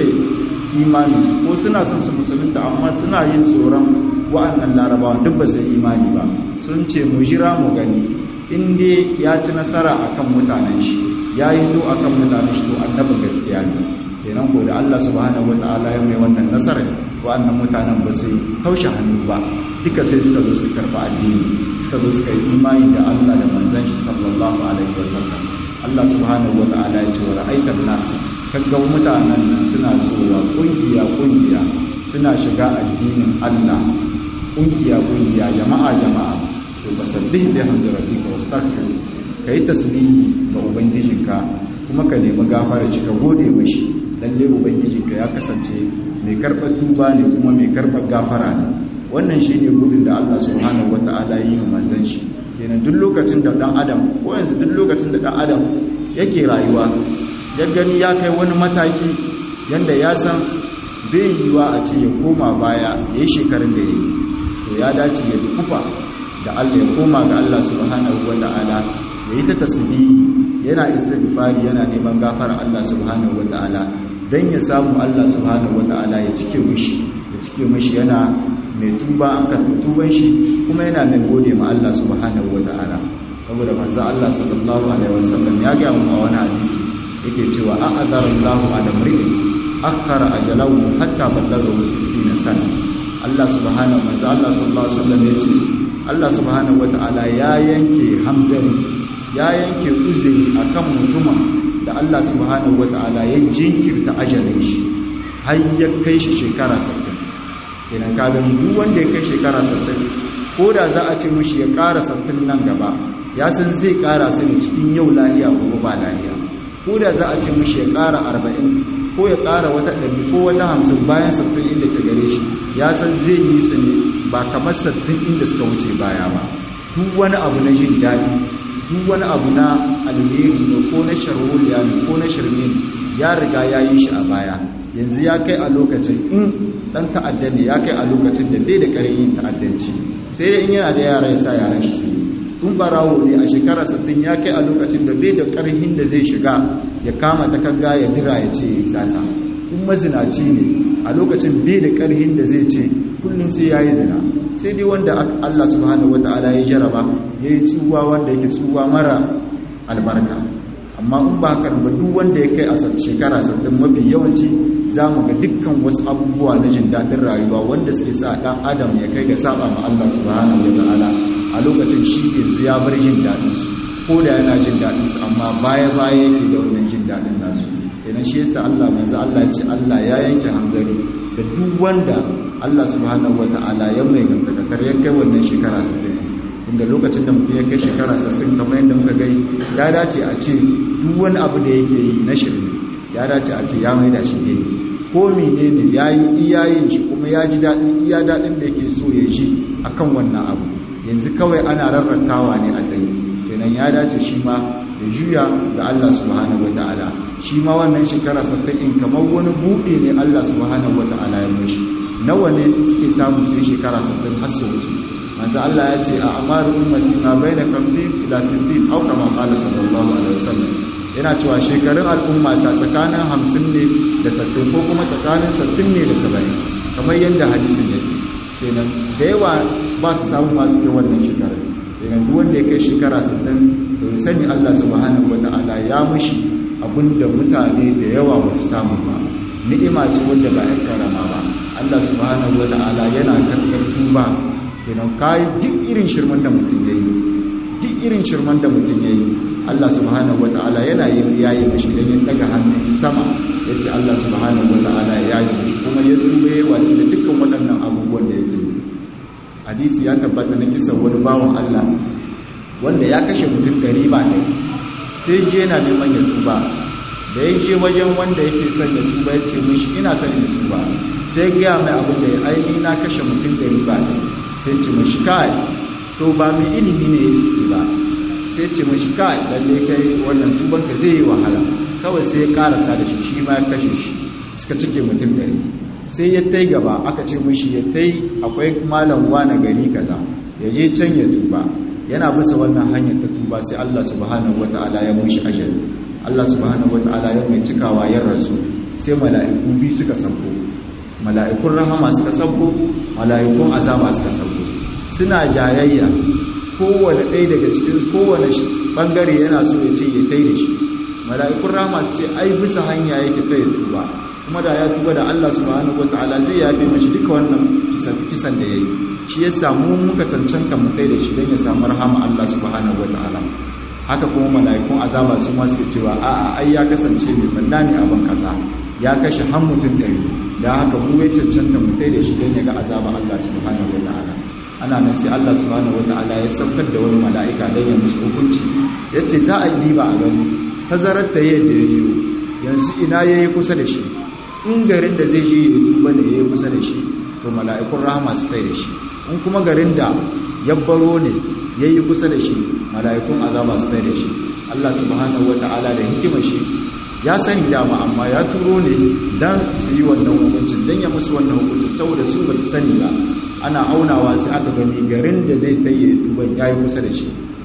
imani ko suna son su musulunta amma suna yin tsoron wa'annan larabawa duk ba su imani ba sun ce mu jira mu gani in dai ya ci nasara akan mutanen shi ya yi to akan mutanen shi to annabin gaskiya ne kenan ko da Allah subhanahu wataala ya mai wannan nasara wa'annan mutanen ba su taushe hannu ba duka sai suka zo suka karba addini suka zo suka yi imani da Allah da manzon shi sallallahu alaihi wasallam Allah subhanahu wataala ya ce wa ra'aitan nas kaga mutanen nan suna zuwa kungiya kungiya suna shiga addinin Allah kungiya kungiya jama'a jama'a to fasabbih bihamdi rabbika wastaghfir kai tasbihi ga ubangijinka kuma ka nemi gafara shi ka gode mashi lalle ubangijinka ya kasance mai karɓar tuba ne kuma mai karɓar gafara ne wannan shi ne gudun da Allah subhanahu wata'ala yi wa manzan shi kenan duk lokacin da ɗan adam ko yanzu duk lokacin da ɗan adam yake rayuwa ya gani ya kai wani mataki yanda ya san bai yiwa a ce ya koma baya ya yi shekarun da ya yi to ya dace ya dukufa da Allah ya koma ga Allah subhanahu wata'ala yayi ta tasbihi yana istighfari yana neman gafara Allah subhanahu wataala dan ya samu Allah subhanahu wataala ya cike mishi ya cike mishi yana mai tuba an karɓi tuban shi kuma yana mai gode ma Allah subhanahu wataala saboda manzo Allah sallallahu alaihi wasallam ya ga mu a wani hadisi yake cewa a'adharallahu ala mri'in akhara ajalahu hatta balagha sittina sana Allah subhanahu manzo Allah sallallahu alaihi wasallam yace Allah subhanahu wataala ya yanke hamzari ya yanke uzuri akan mutuma da Allah subhanahu wataala ya jinkirta ajalin shi har ya kai shi shekara sittin kenan ka gani duk wanda ya kai shekara sittin ko da za a ce mishi ya ƙara sittin nan gaba ya san zai ƙara su ne cikin yau lahiya ko ba lahiya ko da za a ce mishi ya ƙara arba'in ko ya ƙara wata ɗari ko wata hamsin bayan sittin inda ta gare shi ya san zai yi su ne ba kamar sittin inda suka wuce baya ba duk wani abu na jin daɗi duk wani abu na alheri ne ko na sharholiya ne ko na shirme ne ya riga ya yi shi a baya yanzu ya kai a lokacin in ɗan ta'adda ne ya kai a lokacin da bai da ƙarin yin ta'addanci sai dai in yana da yara ya sa yaran shi su yi in barawo ne a shekara sittin ya kai a lokacin da bai da ƙarhin da zai shiga ya kama takanga ya dira ya ce ya sata in mazinaci ne a lokacin bai da ƙarhin da zai ce kullum sai ya yi zina sai dai wanda Allah subhanahu wata'ala ya jaraba ya yi tsuwa wanda yake tsuwa mara albarka amma in ba haka ba duk wanda ya kai a shekara sittin mafi yawanci za mu ga dukkan wasu abubuwa na jin daɗin rayuwa wanda suke sa ɗan adam ya kai ga saba ma Allah subhanahu wata'ala a lokacin shi yanzu ya bar jin daɗinsu ko da yana jin daɗinsu amma baya-baya yake da wannan jin daɗin nasu kenan shi yasa Allah manzo Allah ya ce Allah ya yanke hanzari da duk wanda Allah subhanahu wata'ala ya mai gantakar ya kai wannan shekara sittin inda lokacin da mutum ya kai shekara sittin kamar yadda muka gai ya dace a ce duk wani abu da yake yi na shirme ya dace a ce ya mai da shi ne ko menene ya yi iyayen shi kuma ya ji daɗin iya daɗin da yake so ya ji akan wannan abu yanzu kawai ana rarrantawa ne a tsaye kenan ya dace shi ma da juya ga Allah subhanahu wataala shi ma wannan shekara sattin kamar wani buɗe ne Allah subhanahu wataala ya mishi nawa ne suke samu sai shekara sattin har su wuce manzo Allah ya ce a amaru ummati ma baina khamsin ila sittin aw kama qala sallallahu alaihi wasallam yana cewa shekarun al'umma ta tsakanin hamsin ne da sattin ko kuma tsakanin sattin ne da saba'in kamar yadda hadisin yake kenan da yawa ba su samu masu ke wannan shekarar kenan duk wanda ya kai shekara sittin to sani Allah subhanahu wata'ala ya mushi abinda mutane da yawa ba su samu ba ni'ima ce wanda ba ya karama ba Allah subhanahu wata'ala yana karkar tuba kenan kai duk irin shirman da mutum yayi duk irin shirman da mutum yayi Allah subhanahu wata'ala yana yin yayi mishi dan ya daga hannun sama yace Allah subhanahu wata'ala ya yi kuma ya tuba yayi wasu da dukkan waɗannan abubuwan da yake hadisi ya tabbata na kisa wani bawan Allah wanda ya kashe mutum ɗari ba ne sai je yana neman ya tuba da ya je wajen wanda yake son ya tuba ya ce mishi ina son ya tuba sai gaya mai abin da ya aini na kashe mutum ɗari ba ne sai ce mishi kai to ba mai ilimi ne ya tsi ba sai ce mashi kai lalle kai wannan tubanka zai yi wahala kawai sai ya karasa da shi shi ma ya kashe shi suka cike mutum gari sai ya tai gaba aka ce mashi ya tai akwai malam na gari kaza ya je can ya tuba yana bisa wannan hanyar ta tuba sai Allah subhanahu wataala ya mushi ajali Allah subhanahu wataala ya mai cikawa ya rasu sai mala'iku bi suka sauko mala'ikun rahama suka sauko mala'ikun azaba suka sauko suna jayayya kowane ɗaya daga cikin kowane ɓangare yana so ya ce ya tai da shi mala'ikun rahama ce ai bisa hanya yake ta ya tuba kuma da ya tuba da Allah subhanahu wataala zai yafe mashi duka wannan kisan da yayi shi ya samu muka cancanta mu tai da shi dan ya samu rahama Allah subhanahu wataala haka kuma mala'ikun azaba su ma suke cewa a'a ai ya kasance mai banda ne a ban kasa ya kashe har mutum ɗari da haka mu ya cancanta mu tai da shi dan ya ga azaba Allah subhanahu wataala ana nan sai Allah subhanahu wataala ya saukar da wani mala'ika dan ya musu hukunci yace za a yi ba a gani tazarar ta yadda yayi yanzu ina yayi kusa da shi in garin da zai je ya tuba ne yayi kusa da shi to mala'ikun rahama su tai da shi in kuma garin da ya baro ne yayi kusa da shi mala'ikun azaba su tai da shi Allah subhanahu wataala da hikimar shi ya sani dama amma ya turo ne dan su yi wannan hukuncin dan ya musu wannan hukuncin saboda su ba su sani ba ana aunawa sai aka gani garin da zai taye tuban yayi kusa da shi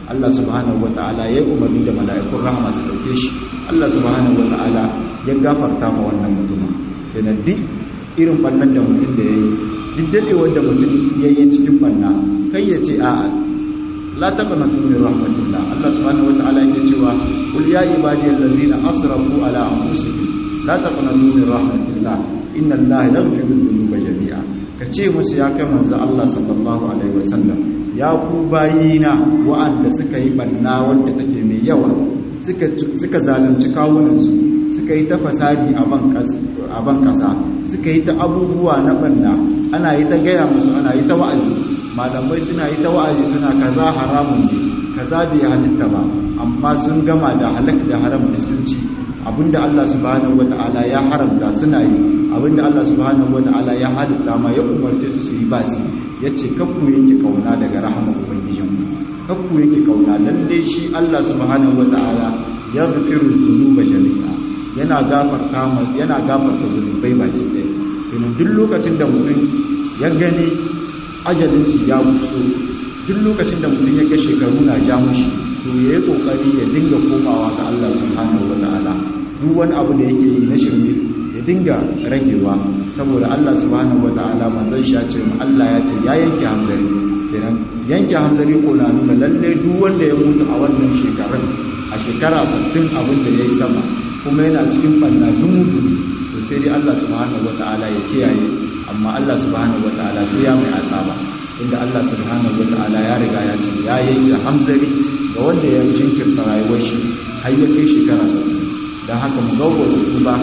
Allah subhanahu wataala ya umarni da mala'ikun rahama su dauke shi Allah subhanahu wataala ya gafarta ma wannan mutumin kenan duk irin bannan da mutum da yayi duk dadewar da mutum yayi cikin banna kai ya ce a'a la taqnatu min rahmatillah Allah subhanahu wataala yake cewa qul ya ibadiyallazina asrafu ala anfusihim la taqnatu min rahmatillah inna allaha yaghfiru dhunuba jami'a kace musu ya kai manzo Allah sallallahu alaihi wasallam ya ku bayina wa'anda suka yi banna wanda take mai yawa suka suka zalunci kawunansu suka yi ta fasadi a ban kasa a ban kasa suka yi ta abubuwa na banna ana yi ta gaya musu ana yi ta wa'azi malamai suna yi ta wa'azi suna kaza haramun ne kaza bai halitta ba amma sun gama da halak da haram da sun ci abinda Allah subhanahu wata'ala ya haramta suna yi abinda Allah subhanahu wata'ala ya halitta ma ya umarce su su yi basi yace kakku yake kauna daga rahmar ubangijin kakku yake kauna lalle shi Allah subhanahu wata'ala ya gafiru dhunuba jami'a yana gafarta yana gafarta zunubai baki ɗaya kuma duk lokacin da mutum ya gani ajalin shi ya kuso duk lokacin da mutum ya ga shekaru na ja mushi to yayi kokari ya dinga komawa ga Allah subhanahu wata'ala duk wani abu da yake yi na shirme ya dinga ragewa saboda Allah subhanahu wata'ala manzon shi ya ce mu Allah ya ce ya yanke hamzari kenan yanke hamzari ko na nuna lalle duk wanda ya mutu a wannan shekarun a shekara sittin abin da yayi sama kuma yana cikin banna dumu to sai dai Allah subhanahu wata'ala ya kiyaye amma Allah subhanahu wata'ala sai ya mai asaba inda Allah subhanahu wata'ala ya riga ya ce ya yanke hamzari ga wanda ya jinkirta rayuwar shi har ya kai shekara sittin dan haka mu gawo da tuba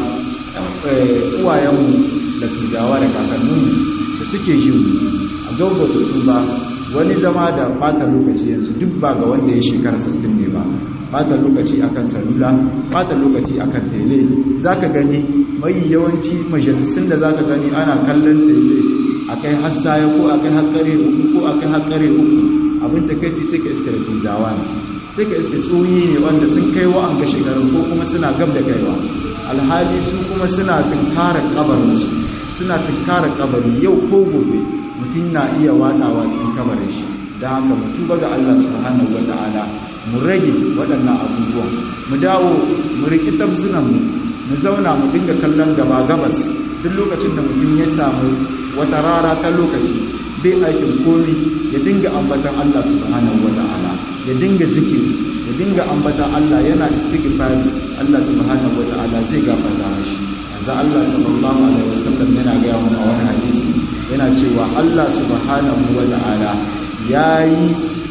uwayenmu da tujawa da kakanninmu da suke jin a gawo da tuba wani zama da bata lokaci yanzu duk ba ga wanda ya shekara sittin ne ba bata lokaci akan salula bata lokaci akan tele zaka gani mai yawanci majalisun da zaka gani ana kallon tele akai hassaya ko akai hakkare uku ko akai hakkare uku abin da kai sai ka iska da tujawa ne sai ka iska tsoyi ne wanda sun kai wa an ga shekaru ko kuma suna gab da kaiwa alhali su kuma suna tunkarar kabarin su suna tunkarar kabari yau ko gobe mutum na iya wadawa cikin kabarin shi don haka mu tuba ga Allah subhanahu wata'ala mu rage waɗannan abubuwan mu dawo mu riki tafsiran mu mu zauna mu dinga kallon gaba gabas duk lokacin da mutum ya samu wata rara ta lokaci bai aikin komi ya dinga ambatan Allah subhanahu wata'ala ya dinga zikiri ya dinga ambatan Allah yana istighfari Allah subhanahu wata'ala zai gafarta mishi yanzu Allah sallallahu alaihi wasallam yana ga mu a wani hadisi yana cewa Allah subhanahu wata'ala yayi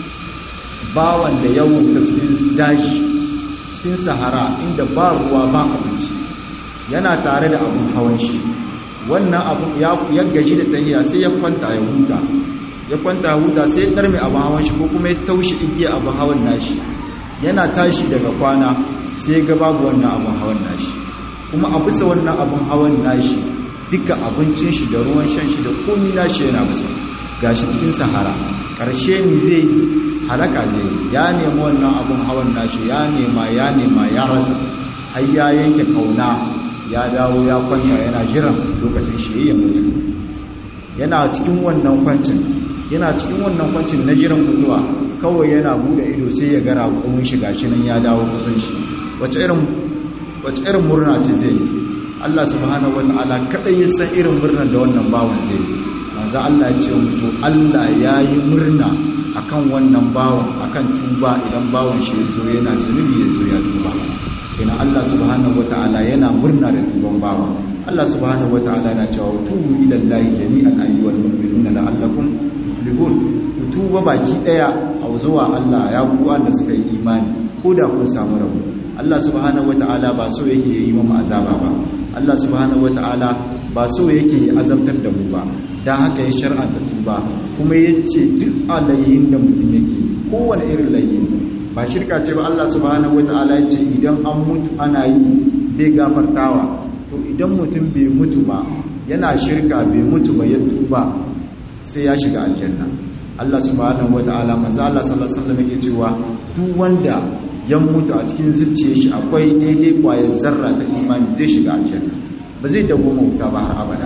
bawan da ya wuta cikin daji cikin sahara inda ba ruwa ba abinci yana tare da abun hawan shi wannan abu ya gaji da tahiya sai ya kwanta ya huta ya kwanta huta sai ya darme abun hawan shi ko kuma ya taushi igiya abun hawan nashi yana tashi daga kwana sai ga babu wannan abun hawan nashi kuma a bisa wannan abun hawan nashi duka abincin shi da ruwan shan shi da komai nashi yana bisa gashi cikin sahara karshe ni zai halaka zai ya nemi wannan abun hawan nashi ya nema ya nema ya rasa har ya yanke kauna ya dawo ya kwanta yana jiran lokacin shi ya mutu yana cikin wannan kwancin yana cikin wannan kwancin na jiran mutuwa kawai yana bude ido sai ya gara kuma shi gashi nan ya dawo kusan shi wace irin wace irin murna ce zai yi Allah subhanahu wataala kadai ya san irin murnar da wannan bawon zai yi manzo Allah ya ce mutu Allah yayi murna akan wannan bawon akan tuba idan bawon shi yazo yana zunubi yazo ya tuba kina Allah subhanahu wataala yana murna da tuban bawon Allah subhanahu wataala yana cewa tubu ila Allahi jami'an ayyuhal mu'minuna la'allakum tuflihun tuba baki daya a zuwa Allah ya ku wanda suka yi imani ko da kun samu rabo Allah subhanahu wataala ba so yake yi mu azaba ba Allah subhanahu wataala ba so yake azabtar da mu ba dan haka ya shar'anta tuba kuma yace duk alayin da mutum yake kowane irin layi ba shirka ce ba Allah subhanahu wataala yace idan an mutu ana yi bai gafartawa to idan mutum bai mutu ba yana shirka bai mutu ba ya tuba sai ya shiga aljanna Allah subhanahu wataala manzo Allah sallallahu alaihi wasallam yake cewa duk wanda ya mutu a cikin zuciyar shi akwai daidai kwayar zarra ta imani zai shiga aljanna ba zai dawo wuta ba har abada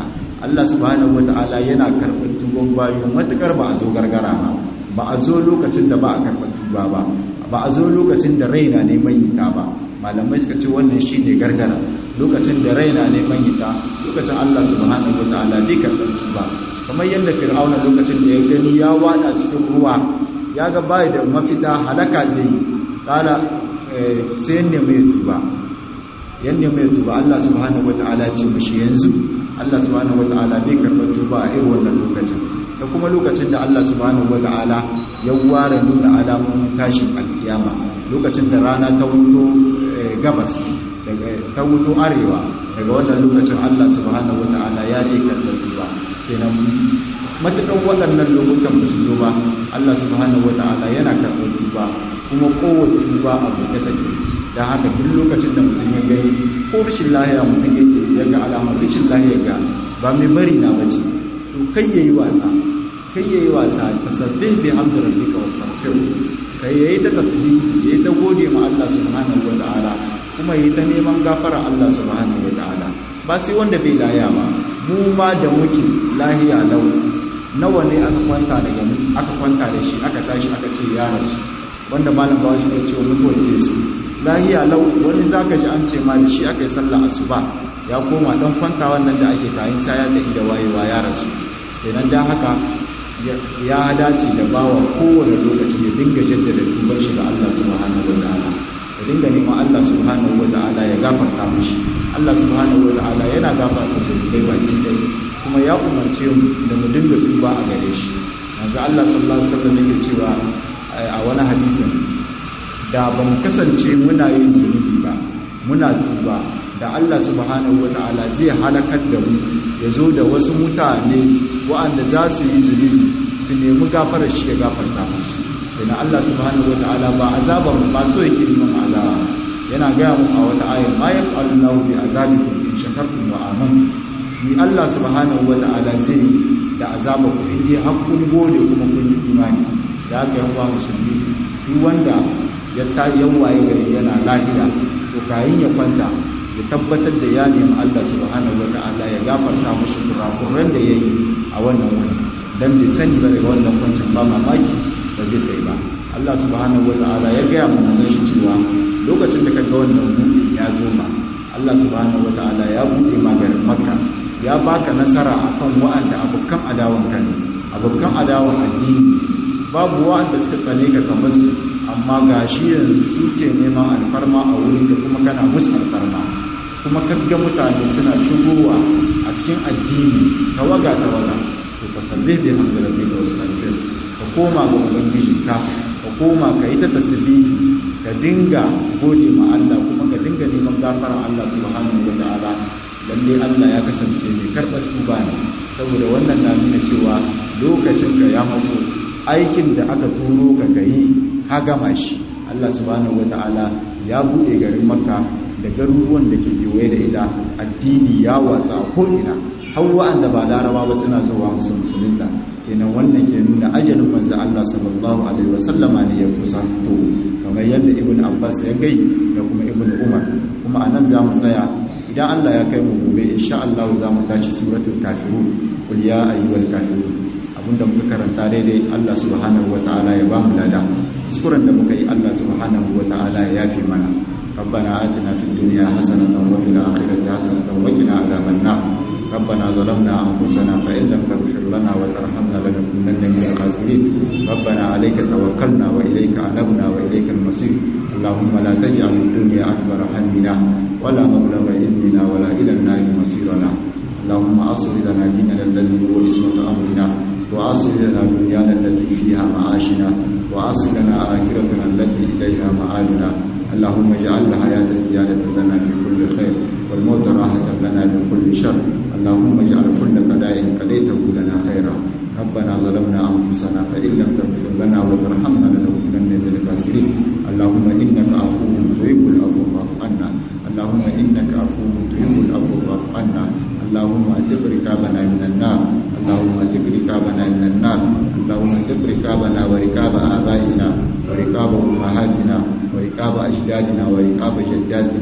Allah subhanahu wataala yana karɓar tuban bayu matukar ba a zo gargara ba ba a zo lokacin da ba a karɓar tuba ba ba a zo lokacin da raina ne mayita ba malamai suka ce wannan shi ne gargara lokacin da raina ne mayita lokacin Allah subhanahu wataala bai karɓar tuba kamar yadda fir'auna lokacin da ya gani ya wada cikin ruwa ya ga bai da mafita halaka zai kala sai yanne mai tuba yanne mai tuba Allah subhanahu wataala ce mishi yanzu Allah subhanahu wataala bai karɓar tuba a irin wannan lokacin da kuma lokacin da Allah subhanahu wataala ya ware nuna alamomin tashin alkiyama lokacin da rana ta wuto gabas daga ta wuto arewa daga wannan lokacin Allah subhanahu wataala ya ne karɓar tuba kenan matakan waɗannan lokutan ba su zo ba Allah subhanahu wataala yana karɓar tuba kuma kowace tuba a buɗe take dan haka duk lokacin da mutum ya gani ko rashin lahiya mutum yake ya ga alamar rashin lahiya ga ba mai bari na bace to kai yayi wasa kai yayi wasa tasabbih bi hamdi rabbika wastaghfir kai yayi ta tasbih yayi ta gode ma Allah subhanahu wataala kuma yayi ta neman gafara Allah subhanahu wataala ba sai wanda bai lahiya ba mu ma da muke lahiya lau nawa ne aka kwanta daga mu aka kwanta da shi aka tashi aka ce ya rasu wanda malam ba shi ya ce mutuwar Yesu lahiya lau wani zaka ji an ce ma da shi aka yi sallah asuba ya koma dan kwanta wannan da ake kayan sayar da ida wayewa ya rasu kenan dan haka ya dace da bawa kowane lokaci ya dinga jaddada tubar shi ga Allah subhanahu wataala ya dinga neman Allah subhanahu wataala ya gafarta mishi Allah subhanahu wataala yana gafarta zunubai baki dai kuma ya umarce mu da mu dinga tuba a gare shi manzo Allah sallallahu alaihi wasallam yake cewa a wani hadisin da ba mu kasance muna yin zunubi ba muna tuba da Allah subhanahu wataala zai halakar da mu ya zo da wasu mutane waɗanda za su yi zunubi su nemi gafarar shi ya gafarta musu ina Allah subhanahu wataala ba azaban ba so yake yi mana azaba yana ga mu a wata ayar ma yaqallahu bi azabikum in shakartum wa amantum ni Allah subhanahu wataala zai da azaba ku in dai hakkun gode kuma kun yi imani da aka yi wa musulmi duk wanda ya ta yawaye gari yana lafiya to kayin ya kwanta ya tabbatar da ya nemi Allah subhanahu wataala ya gafarta mashi kurakuran da yayi a wannan wani dan bai sani ba daga wannan kwancin ba mamaki ba zai kai ba Allah subhanahu wataala ya ga mu nan shi cewa lokacin da kaga wannan buɗe ya zo ma Allah subhanahu wataala ya buɗe magarin Makka ya baka nasara akan wa'anda abukan adawan ka ne abukan adawan addini babu wa'anda suka tsane ka kamar su amma gashi yanzu suke neman alfarma a wurin ka kuma kana musu alfarma kuma kaga mutane suna shigowa a cikin addini tawaga tawaga to fasabbih bi hamdi rabbika wastaghfir ka koma ga ubangiji ka ka koma ka yi ta tasbihi ka dinga gode ma Allah kuma ka dinga neman gafara Allah subhanahu wataala lalle Allah ya kasance mai karɓar tuba ne saboda wannan na nuna cewa lokacin ka ya maso aikin da aka turo ka kai ka gama shi Allah subhanahu wataala ya bude garin Makka da garuruwan da ke kewaye da ita addini ya watsa ko ina har wa'anda ba laraba ba suna zuwa musu musulunta kenan wannan ke nuna ajalin manzo Allah sallallahu alaihi wasallama ne ya kusa to kamar yadda ibn Abbas ya gai da kuma ibn Umar kuma anan zamu tsaya idan Allah ya kai mu gobe insha Allah zamu tashi suratul kafirun qul ya ayyuhal kafirun abinda muka karanta daidai Allah subhanahu wataala ya ba mu lada kuskuren da muka yi Allah subhanahu wataala ya yafe mana ربنا آتنا في الدنيا حسنة وفي الآخرة حسنة وقنا عذاب النار ربنا ظلمنا أنفسنا فإن لم تغفر لنا وترحمنا لنكونن من الخاسرين ربنا عليك توكلنا وإليك أنبنا وإليك المصير اللهم لا تجعل الدنيا أكبر همنا ولا مبلغ علمنا ولا إلى النار مصيرنا اللهم أصل لنا ديننا الذي هو عصمة أمرنا وأصل لنا دنيانا التي فيها معاشنا وأصل لنا آخرتنا التي إليها معادنا اللهم اجعل الحياة زيادة لنا في كل خير والموت راحة لنا من كل شر اللهم اجعل كل قضاء قضيته لنا خيرا ربنا ظلمنا أنفسنا فإن لم تغفر لنا وترحمنا لنكونن من الخاسرين اللهم إنك عفو تحب العفو فاعف عنا اللهم إنك عفو تحب العفو فاعف عنا اللهم اتق ركابنا من النار اللهم اتق ركابنا من النار اللهم اتق ركابنا وركاب آبائنا وركاب أمهاتنا وركاب أجدادنا وركاب جداتنا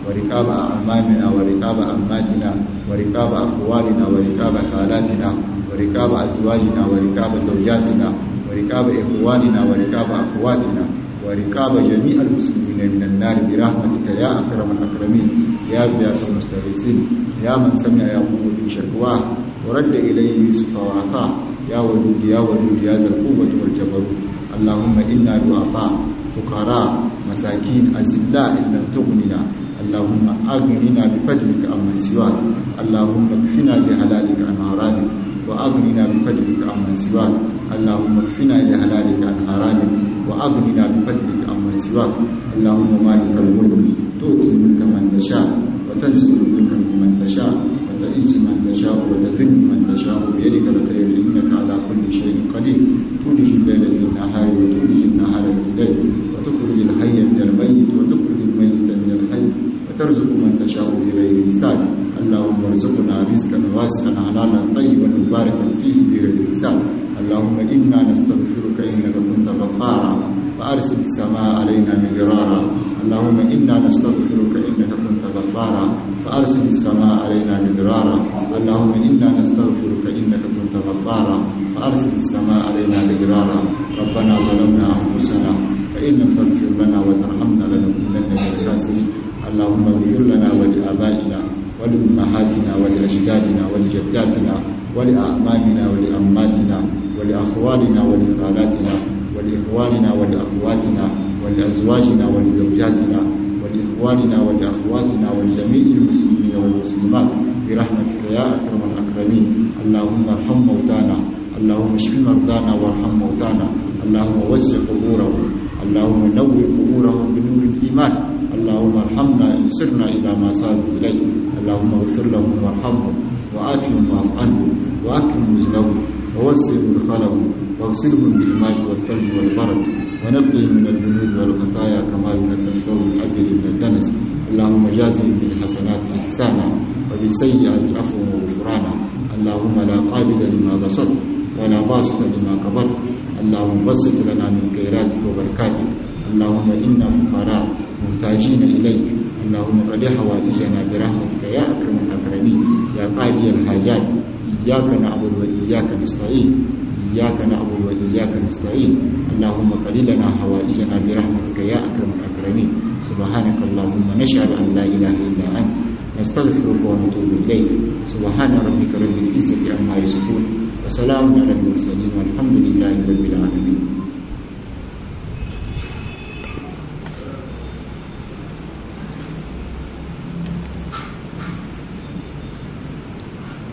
ورقاب أعمامنا ورقاب أماتنا ورقاب أخوالنا ورقاب خالاتنا ورقاب أزواجنا ورقاب زوجاتنا ورقاب إخواننا ورقاب أخواتنا ورقاب جميع المسلمين من النار برحمتك يا أكرم الأكرمين يا بياس المستغيثين يا من سمع يقول بشكواه ورد إليه يوسف وأخاه يا ودود يا ودود يا ذا القوة والجبروت اللهم إنا ضعفاء فقراء مساكين أذلاء إن لم تغننا اللهم أغننا بفضلك عمن سواك اللهم اكفنا بحلالك عن حرامك وأغننا بفضلك عمن سواك اللهم اكفنا بحلالك عن حرامك وأغننا بفضلك عمن سواك اللهم مالك الملك تؤتي الملك من تشاء وتنزل الملك ممن تشاء وتعز من تشاء وتذل من تشاء بيدك الخير إنك على كل شيء قدير تولج الليل في النهار وتولج النهار في الليل وتخرج الحي من الميت وتخرج الميت من الحي وترزق من تشاء بغير حساب اللهم ارزقنا رزقا واسعا حلالا طيبا مباركا فيه بغير حساب اللهم إنا نستغفرك إنك كنت غفارا فأرسل السماء علينا مدرارا اللهم إنا نستغفرك إنك كنت غفارا فأرسل السماء علينا مدرارا اللهم إنا نستغفرك إنك كنت غفارا فأرسل السماء علينا مدرارا ربنا ظلمنا أنفسنا فإن لم تغفر لنا وترحمنا لنكونن من الخاسرين اللهم اغفر لنا ولآبائنا ولأمهاتنا ولأجدادنا ولجداتنا ولأعمامنا ولأماتنا ولأخوالنا ولخالاتنا ولإخواننا ولأخواتنا ولأزواجنا ولزوجاتنا ولإخواننا ولأخواتنا ولجميع المسلمين والمسلمات برحمتك يا أكرم الأكرمين اللهم ارحم موتانا اللهم اشف مرضانا وارحم موتانا اللهم وسع قبورهم اللهم نور قبورهم بنور الإيمان اللهم ارحمنا إن سرنا إلى ما صاروا إليه اللهم اغفر لهم وارحمهم وآتهم واعف عنهم وأكرم نزلهم ووسع مدخلهم واغسلهم بالماء والثلج والبرد ونقهم من الذنوب والخطايا كما ينقى الثوب الأبيض من الدنس اللهم جازهم بالحسنات إحسانا وبالسيئات عفوا وغفرانا اللهم لا قابل لما بسطت ولا باسط لما كبرت اللهم بسط لنا من خيراتك وبركاتك اللهم إنا فقراء محتاجين إليك اللهم قد حوائجنا برحمتك يا أكرم الأكرمين يا قاضي الحاجات إياك نعبد وإياك نستعين إياك نعبد وإياك نستعين اللهم قد لنا حوائجنا برحمتك يا أكرم الأكرمين سبحانك اللهم نشهد أن لا إله إلا أنت نستغفرك ونتوب إليك سبحان ربك رب العزة عما يصفون وسلام على المرسلين والحمد لله رب العالمين.